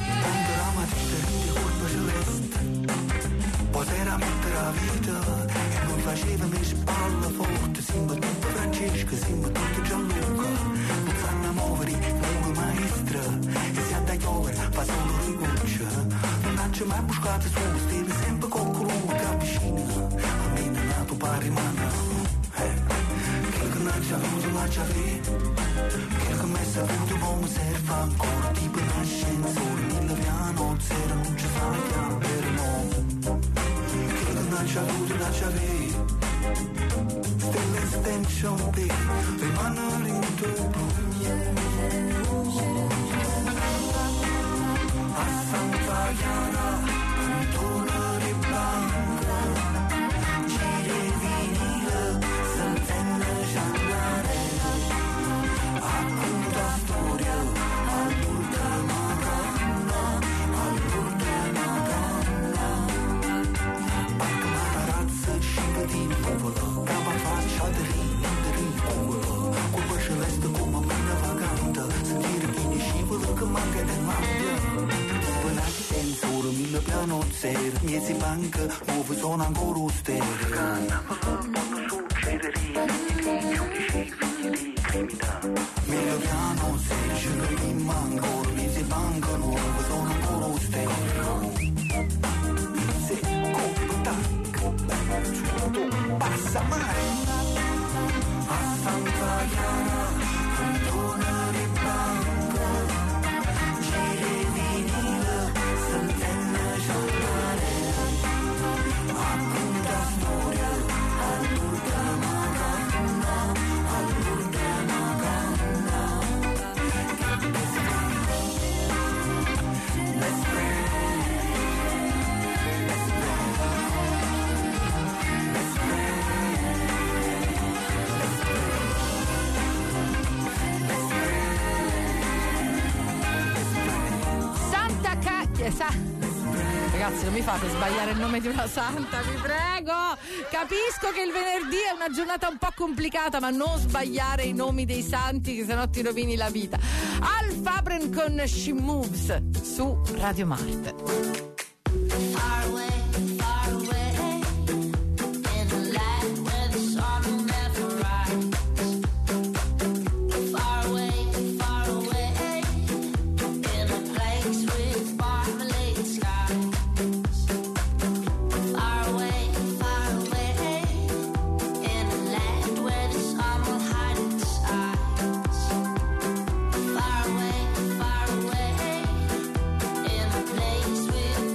Poi veramente la vita e noi facevamo spalla forte, siamo tutti Francesca, siamo tutti Gianluca, non sanno muovere come maestra e si andà a piovere fa solo rigoccia, non ci mai buscato su, stiamo sempre con colui che avvicina, almeno nato pari mano, quello che non ci ha avuto la ci aveva, quello che mi è saputo come serve ancora, tipo un ascensore, 1000 piano, zero non ci sa chiamare no. Non c'ha avuto la ciave, stelle extension big, rimanere in tuo a Santa Chiara, Antona di Blanco, giri vinile, santenne giallare, racconta storia, all'ultima donna, all'ultima donna. Di nuovo, cava faccia di culo, colpa celeste come una vagante, sentire chi ne scivola che manca del mappia. Buonati sensore, 1000 piano zero, miezi banca, nuovo sono ancora stereo. Non succederia, figli di giudici, figli di criminali. 1000 piano zero, ce ne manca ancora, miezi banca, nuovo sono ancora stereo. Se contact. Passa mai a Santa Chiara, Antona di Blanco, giri vinile, santenne giallare, racconta storia, all'ultima donna, all'ultima donna. Best friend. Ragazzi, non mi fate sbagliare il nome di una santa, vi prego. Capisco che il venerdì è una giornata un po' complicata, ma non sbagliare i nomi dei santi, che sennò ti rovini la vita. Al Fabren con She Moves su Radio Marte. With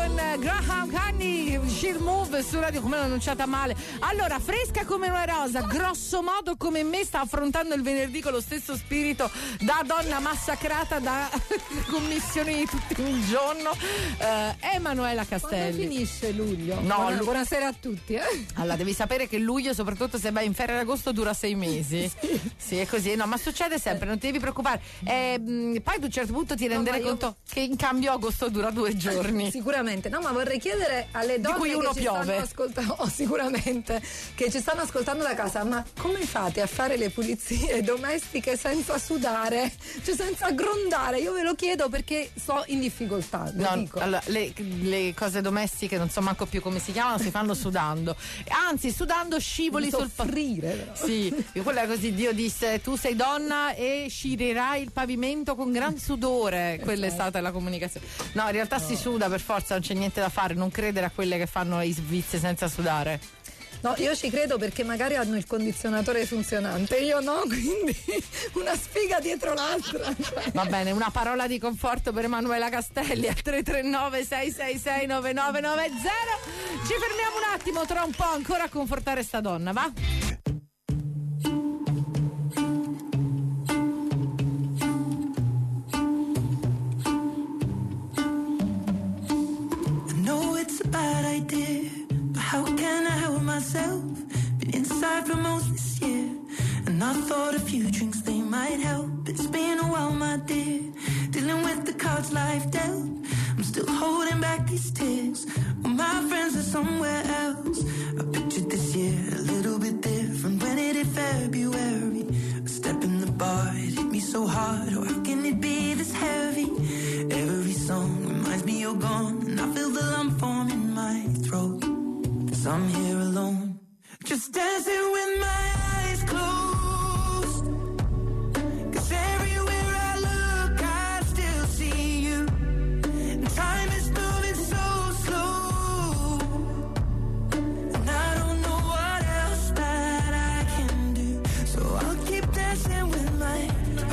Graham Haney, She'll Move su Radio, come l'ho annunciata male. Allora, fresca come una rosa, grosso modo come me, sta affrontando il venerdì con lo stesso spirito da donna massacrata da commissioni di tutto il giorno. Emanuela Castelli. Quando finisce luglio? No, buonasera a tutti. Allora, devi sapere che luglio, soprattutto se vai in ferie ad agosto, dura 6 mesi. Sì, è così. No, ma succede sempre, non ti devi preoccupare. Poi ad un certo punto ti renderai conto che in cambio agosto dura 2 giorni. Sicuramente. No, ma vorrei chiedere alle donne di cui uno che piove. stanno ascoltando, sicuramente, che ci stanno ascoltando da casa, ma come fate a fare le pulizie domestiche senza sudare? Cioè senza grondare? Io ve lo chiedo perché sto in difficoltà. No, allora, le cose domestiche non so manco più come si chiamano, si fanno sudando. Anzi, sudando scivoli sul soffrire. Sì, quella così Dio disse: tu sei donna e scirerai il pavimento con gran sudore. Quella è stata la comunicazione. No, in realtà si suda per forza, non c'è niente da fare, non credere a quelle che fanno i svizi senza sudare. No, io ci credo perché magari hanno il condizionatore funzionante, io no, quindi una sfiga dietro l'altra. Va bene, una parola di conforto per Emanuela Castelli al 339 666 9990. Ci fermiamo un attimo, tra un po' ancora a confortare sta donna, va? It's a bad idea, but how can I help myself? Been inside for most this year, and I thought a few drinks they might help. It's been a while, my dear, dealing with the cards life dealt. I'm still holding back these tears, well, my friends are somewhere else. I pictured this year a little bit different when it hit February. A step in the bar, it hit me so hard, oh how can it be this heavy? Every song reminds me you're gone, and I feel the lump form in my throat, 'cause I'm here alone, just dancing with my eyes closed. 'Cause everywhere I look I still see you, and time is moving so slow, and I don't know what else that I can do, so I'll keep dancing with my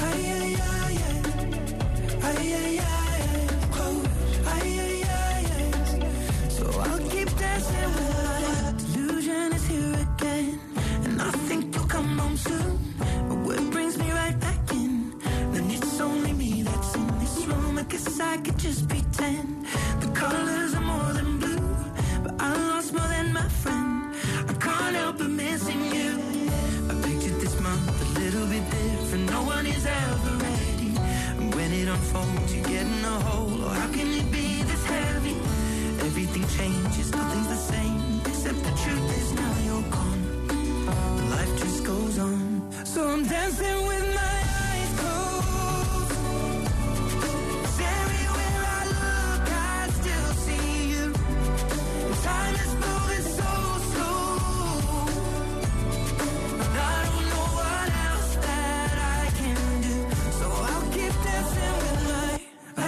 delusion is here again, and I think you'll come home soon. But what brings me right back in? Then it's only me that's in this room. I guess I could just pretend the colors are more than blue, but I lost more than my friend. I can't help but missing you. I pictured this month a little bit different. No one is ever ready, and when it unfolds, you get in a hole. Oh, how can it be this heavy? Everything changes, nothing's the same, except the truth is now you're gone. Life just goes on, so I'm dancing with my eyes closed. 'Cause everywhere I look I still see you, and time is moving so slow, and I don't know what else that I can do, so I'll keep dancing with my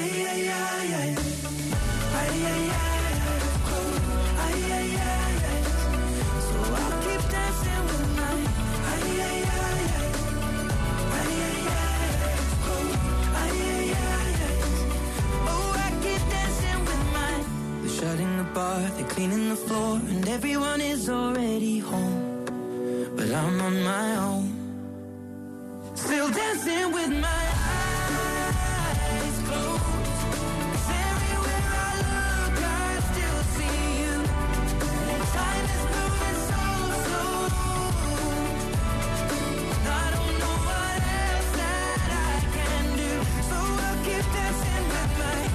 shutting the bar, they're cleaning the floor, and everyone is already home, but I'm on my own, still dancing with my eyes closed. 'Cause everywhere I look I still see you, and time is moving so slow, and I don't know what else that I can do, so I'll keep dancing with my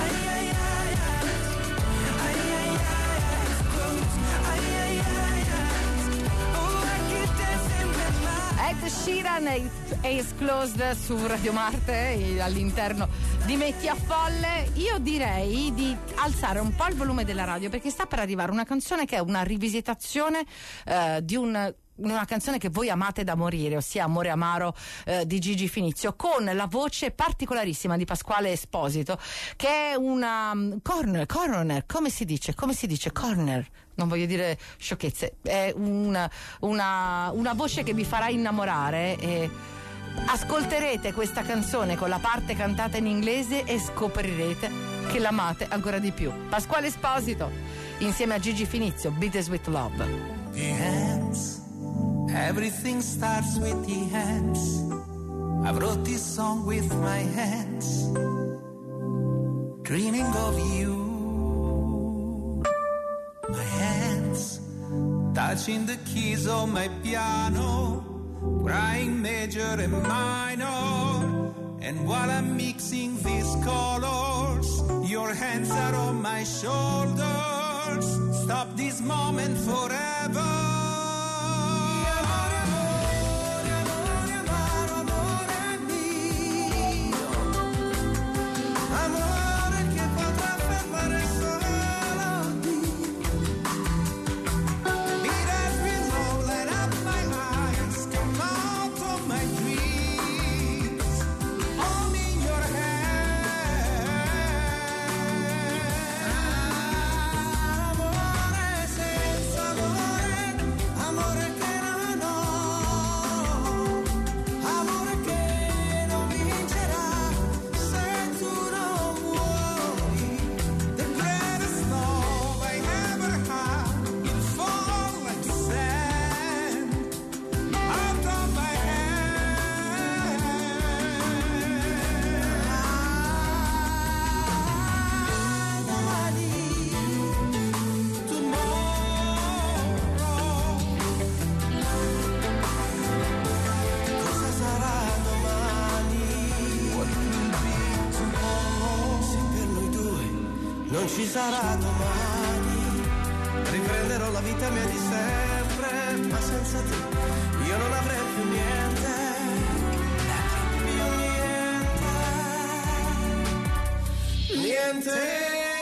Ed Sheeran Eyes Closed su Radio Marte, all'interno di Metti a Folle. Io direi di alzare un po' il volume della radio, perché sta per arrivare una canzone che è una rivisitazione di una canzone che voi amate da morire, ossia Amore Amaro di Gigi Finizio, con la voce particolarissima di Pasquale Esposito, che è una corner, come si dice corner, non voglio dire sciocchezze, è una voce che vi farà innamorare, e ascolterete questa canzone con la parte cantata in inglese e scoprirete che l'amate ancora di più. Pasquale Esposito insieme a Gigi Finizio, Beat the Sweet Love. The hands, everything starts with the hands. I wrote this song with my hands, dreaming of you. My hands, touching the keys on my piano, crying major and minor. And while I'm mixing these colors, your hands are on my shoulders. Stop this moment forever. Non ci sarà domani, riprenderò la vita mia di sempre, ma senza te io non avrei più niente, più niente, niente.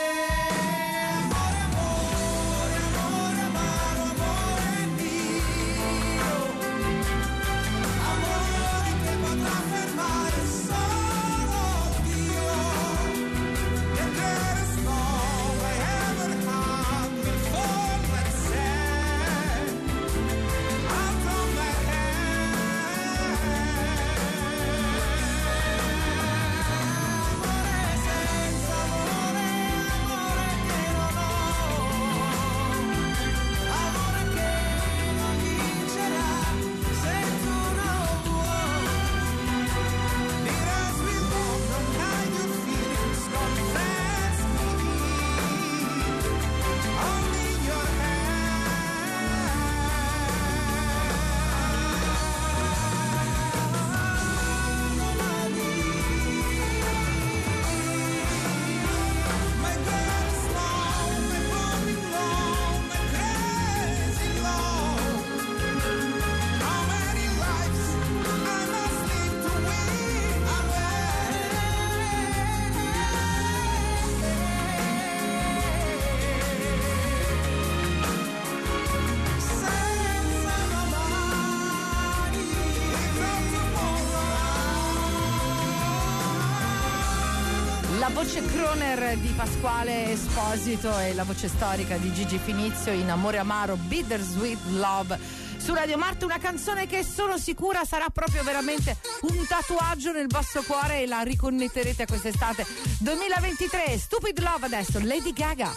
La voce Croner di Pasquale Esposito e la voce storica di Gigi Finizio in Amore Amaro, Bittersweet Love. Su Radio Marte, una canzone che sono sicura sarà proprio veramente un tatuaggio nel vostro cuore e la riconnetterete a quest'estate 2023. Stupid Love adesso, Lady Gaga.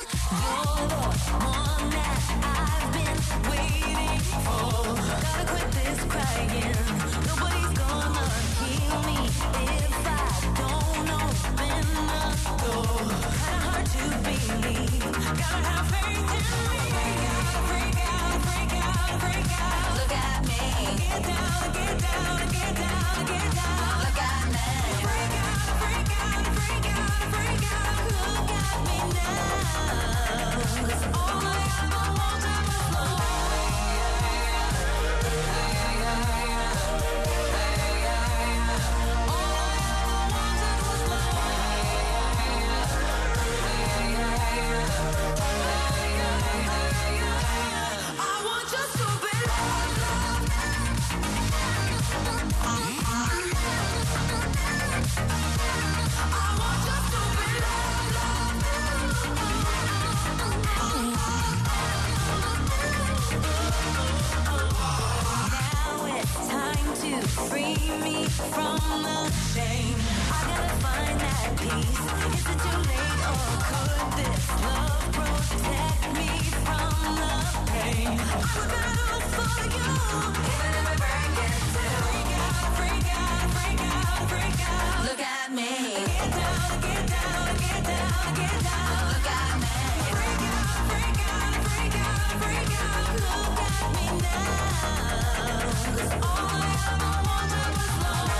Look at me. Get down, get down, get down, get down. Look at me. Freak out, freak out, freak out, freak out. Look at me now. 'Cause all I ever wanted was love.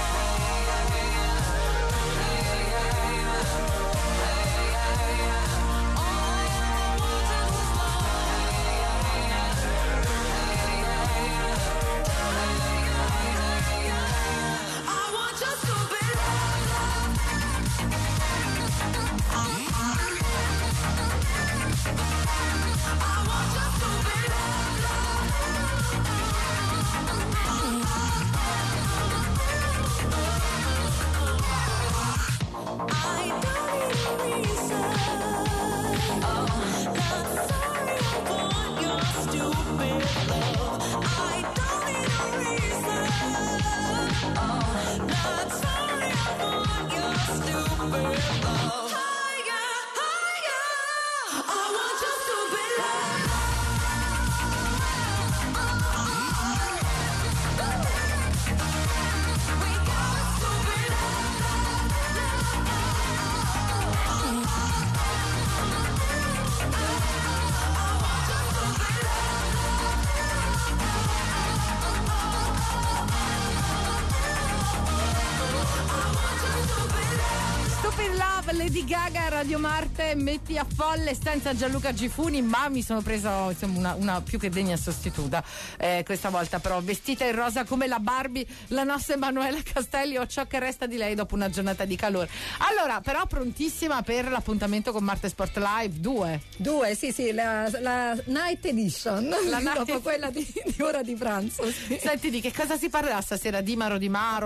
Lady Gaga, Radio Marte, metti a folle senza Gianluca Gifuni, ma mi sono preso insomma una più che degna sostituta questa volta, però vestita in rosa come la Barbie, la nostra Emanuela Castelli, o ciò che resta di lei dopo una giornata di calore. Allora, però prontissima per l'appuntamento con Marte Sport Live 2, sì, la Night Edition, dopo quella di ora di pranzo. Sì. Senti, di che cosa si parlerà stasera? Di Maro,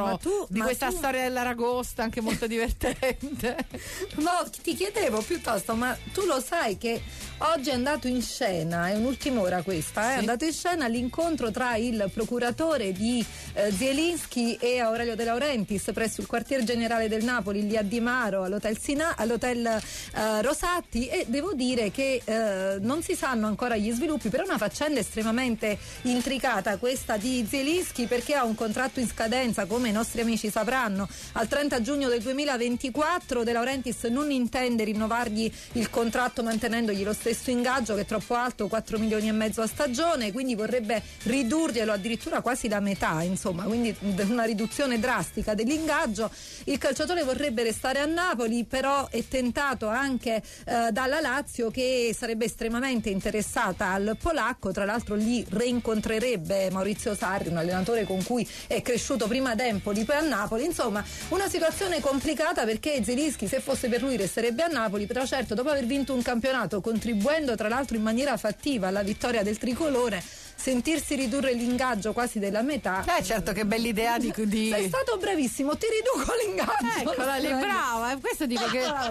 di questa storia dell'aragosta anche molto divertente. No, ti chiedevo piuttosto, ma tu lo sai che oggi è andato in scena, è un'ultima ora questa, sì. È andato in scena l'incontro tra il procuratore di Zielinski e Aurelio De Laurentiis presso il quartier generale del Napoli, lì a Di Maro, all'hotel Rosatti, e devo dire che non si sanno ancora gli sviluppi, però è una faccenda estremamente intricata questa di Zielinski, perché ha un contratto in scadenza, come i nostri amici sapranno, al 30 giugno del 2024. De Laurentiis non intende rinnovargli il contratto mantenendogli lo stesso ingaggio, che è troppo alto, 4 milioni e mezzo a stagione, quindi vorrebbe ridurglielo addirittura quasi la metà, insomma, quindi una riduzione drastica dell'ingaggio. Il calciatore vorrebbe restare a Napoli, però è tentato anche dalla Lazio, che sarebbe estremamente interessata al polacco. Tra l'altro lì reincontrerebbe Maurizio Sarri, un allenatore con cui è cresciuto prima ad Empoli, poi a Napoli. Insomma, una situazione complicata, perché Zielinski, se fosse per lui, resterebbe a Napoli, però certo, dopo aver vinto un campionato, contribuendo tra l'altro in maniera fattiva alla vittoria del tricolore, sentirsi ridurre l'ingaggio quasi della metà. Certo, che bell'idea di... Sei stato bravissimo, ti riduco l'ingaggio. Eccola lì, brava. Questo dico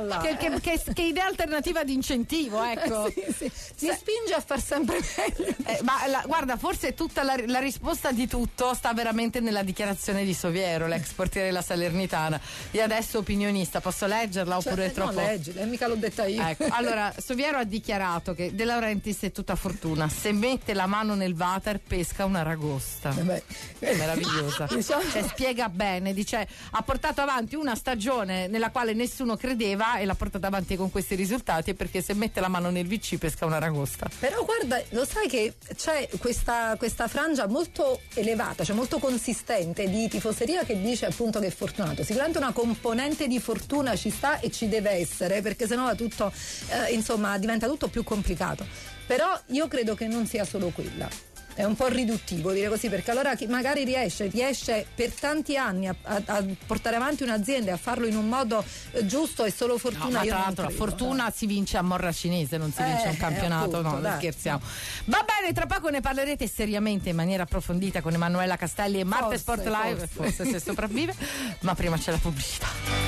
che idea alternativa di incentivo, ecco. Sì. Ti spinge a far sempre meglio. Guarda, forse tutta la risposta di tutto sta veramente nella dichiarazione di Soviero, l'ex portiere della Salernitana, e adesso opinionista. Posso leggerla oppure è troppo? No, leggila, mica l'ho detta io. Ecco, allora, Soviero ha dichiarato che De Laurentiis è tutta fortuna, se mette la mano nel water pesca una ragosta. È meravigliosa. Cioè, spiega bene, dice, ha portato avanti una stagione nella quale nessuno credeva e l'ha portata avanti con questi risultati, perché se mette la mano nel VC pesca una ragosta. Però guarda, lo sai che c'è questa frangia molto elevata, cioè molto consistente di tifoseria che dice appunto che è fortunato. Sicuramente una componente di fortuna ci sta e ci deve essere, perché sennò va tutto insomma diventa tutto più complicato. Però io credo che non sia solo quella. È un po' riduttivo dire così, perché allora chi magari riesce per tanti anni a portare avanti un'azienda e a farlo in un modo giusto è solo fortuna. Ma tra l'altro la fortuna si vince a morra cinese, non si vince un campionato, appunto, non scherziamo. Va bene, tra poco ne parlerete seriamente in maniera approfondita con Emanuela Castelli e Marte Sport Live, forse se sopravvive, ma prima c'è la pubblicità.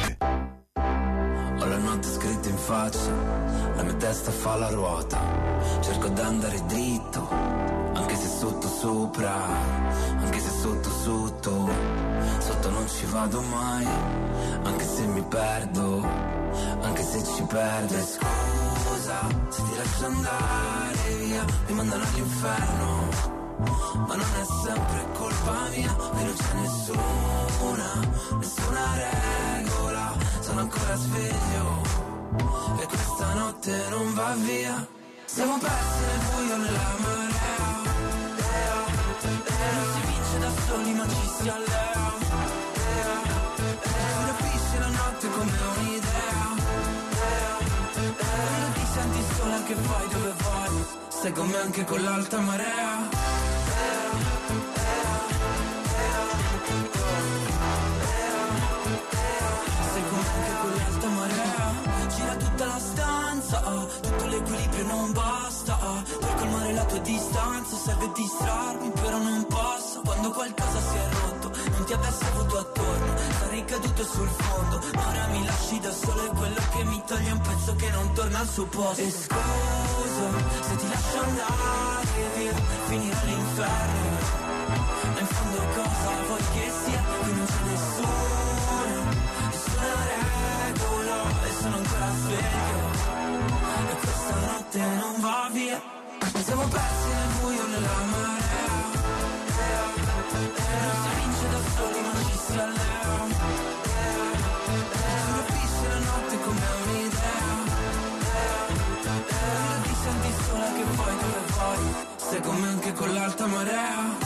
Ho la notte scritta in faccia, la mia testa fa la ruota, cerco d'andare dritto, anche se sotto sopra, anche se sotto sotto, sotto non ci vado mai, anche se mi perdo, anche se ci perdo. Scusa, se ti lascia andare via, mi mandano all'inferno. Ma non è sempre colpa mia, che non c'è nessuna regola. Sono ancora sveglio e questa notte non va via. Siamo persi nel buio nella marea. Non si vince da soli ma ci si allea. Si rapisce la notte come un'idea. Quando ti senti sola che fai dove vai, stai con me anche con l'alta marea. Stai con me anche con l'alta marea. Gira tutta la stanza, tutto l'equilibrio non basta. Per colmare la tua distanza serve distrarmi, però non posso. Quando qualcosa si è rotto, non ti avessi avuto attorno, sarei caduto sul fondo. Ma ora mi lasci da solo, è quello che mi toglie un pezzo che non torna al suo posto. E scusa se ti lascio andare via, finire all'inferno. Ma in fondo cosa vuoi che sia? Qui non c'è nessuna regola e sono ancora sveglio e questa notte non va via. Siamo persi nel buio nella marea. Non si vince da soli ma ci si allea. Si rapisce la notte come un'idea. Quando ti senti sola che fai dove vai, stai con me anche con l'alta marea.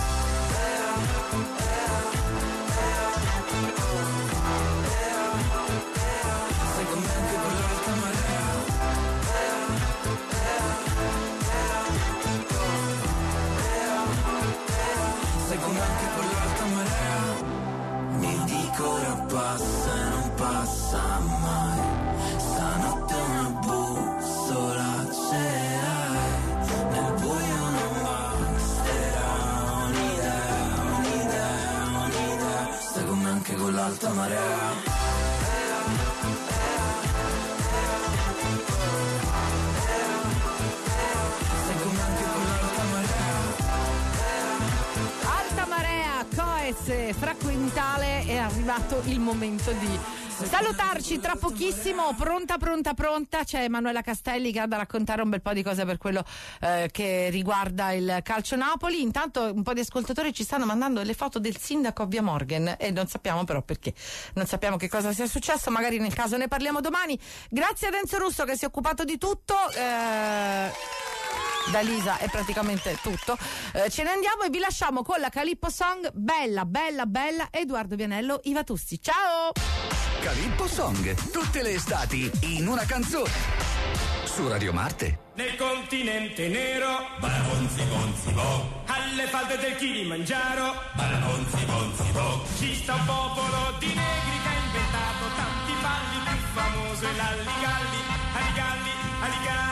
Stai con me anche con l'alta marea. Stai con me anche con l'alta marea. Mi dico ora passa e non passa mai. Stanotte una bussola ce l'hai. Nel buio non basterà un'idea. Stai con me anche con l'alta marea. Fraquintale, è arrivato il momento di salutarci. Tra pochissimo, pronta, c'è Emanuela Castelli che ha da raccontare un bel po' di cose per quello che riguarda il calcio Napoli. Intanto un po' di ascoltatori ci stanno mandando le foto del sindaco a Via Morgan e non sappiamo però perché, non sappiamo che cosa sia successo, magari nel caso ne parliamo domani. Grazie a Enzo Russo che si è occupato di tutto. Da Lisa è praticamente tutto. Ce ne andiamo e vi lasciamo con la Calippo Song. Bella, Edoardo Vianello, Iva Tussi. Ciao! Calippo Song, tutte le estati in una canzone. Su Radio Marte. Nel continente nero, Balabonzi Bonzi Bo, alle falde del Kilimangiaro, Balabonzi Bonzi Bo, ci sta un popolo di negri che ha inventato tanti balli, più famoso è l'Alligalli, Aligalli, Aligalli.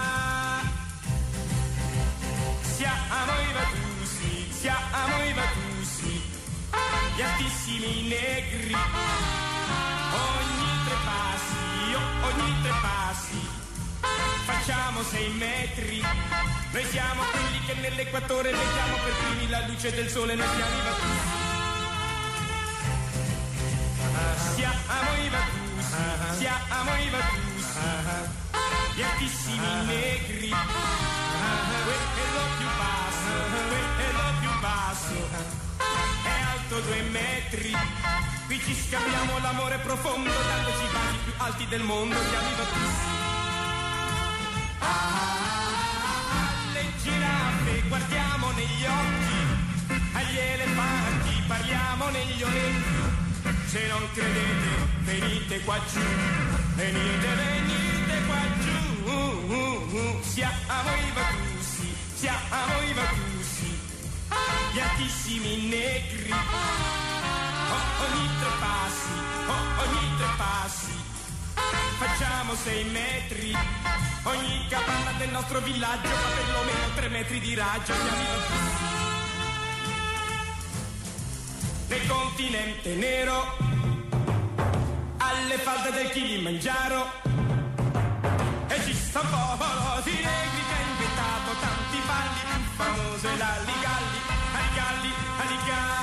Siamo i Vatussi, gli altissimi negri, ogni tre passi, facciamo 6 metri, noi siamo quelli che nell'equatore vediamo per primi la luce del sole, noi siamo i Vatussi. Siamo i Vatussi, gli altissimi negri, quello più basso, è alto 2 metri, qui ci scambiamo l'amore profondo, dandoci i baci più alti del mondo, siamo i Vatussi. Alle giraffe guardiamo negli occhi, agli elefanti parliamo negli orecchi, se non credete venite qua giù, venite qua giù, siamo i Vatussi, gli altissimi negri, ogni tre passi, facciamo 6 metri, ogni capanna del nostro villaggio fa perlomeno 3 metri di raggio, siamo i Vatussi. Nel continente nero, alle falde del Kilimangiaro, e ci sta un popolo di negri che ha inventato tanti balli, più famoso è l'Alligalli, Aligalli, Aligalli.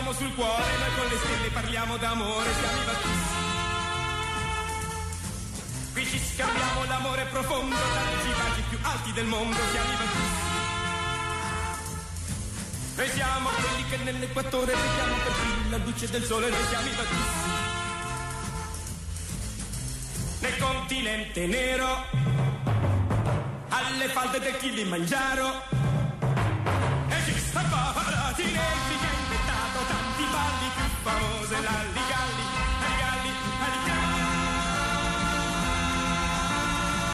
scriviamo sul cuore, noi con le stelle parliamo d'amore, siamo i Battisti. Qui ci scambiamo l'amore profondo, dagli baci più alti del mondo, siamo i Battisti. Noi siamo quelli che nell'equatore vediamo per qui la luce del sole, noi siamo i Battisti. Nel continente nero, alle falde del Kilimangiaro,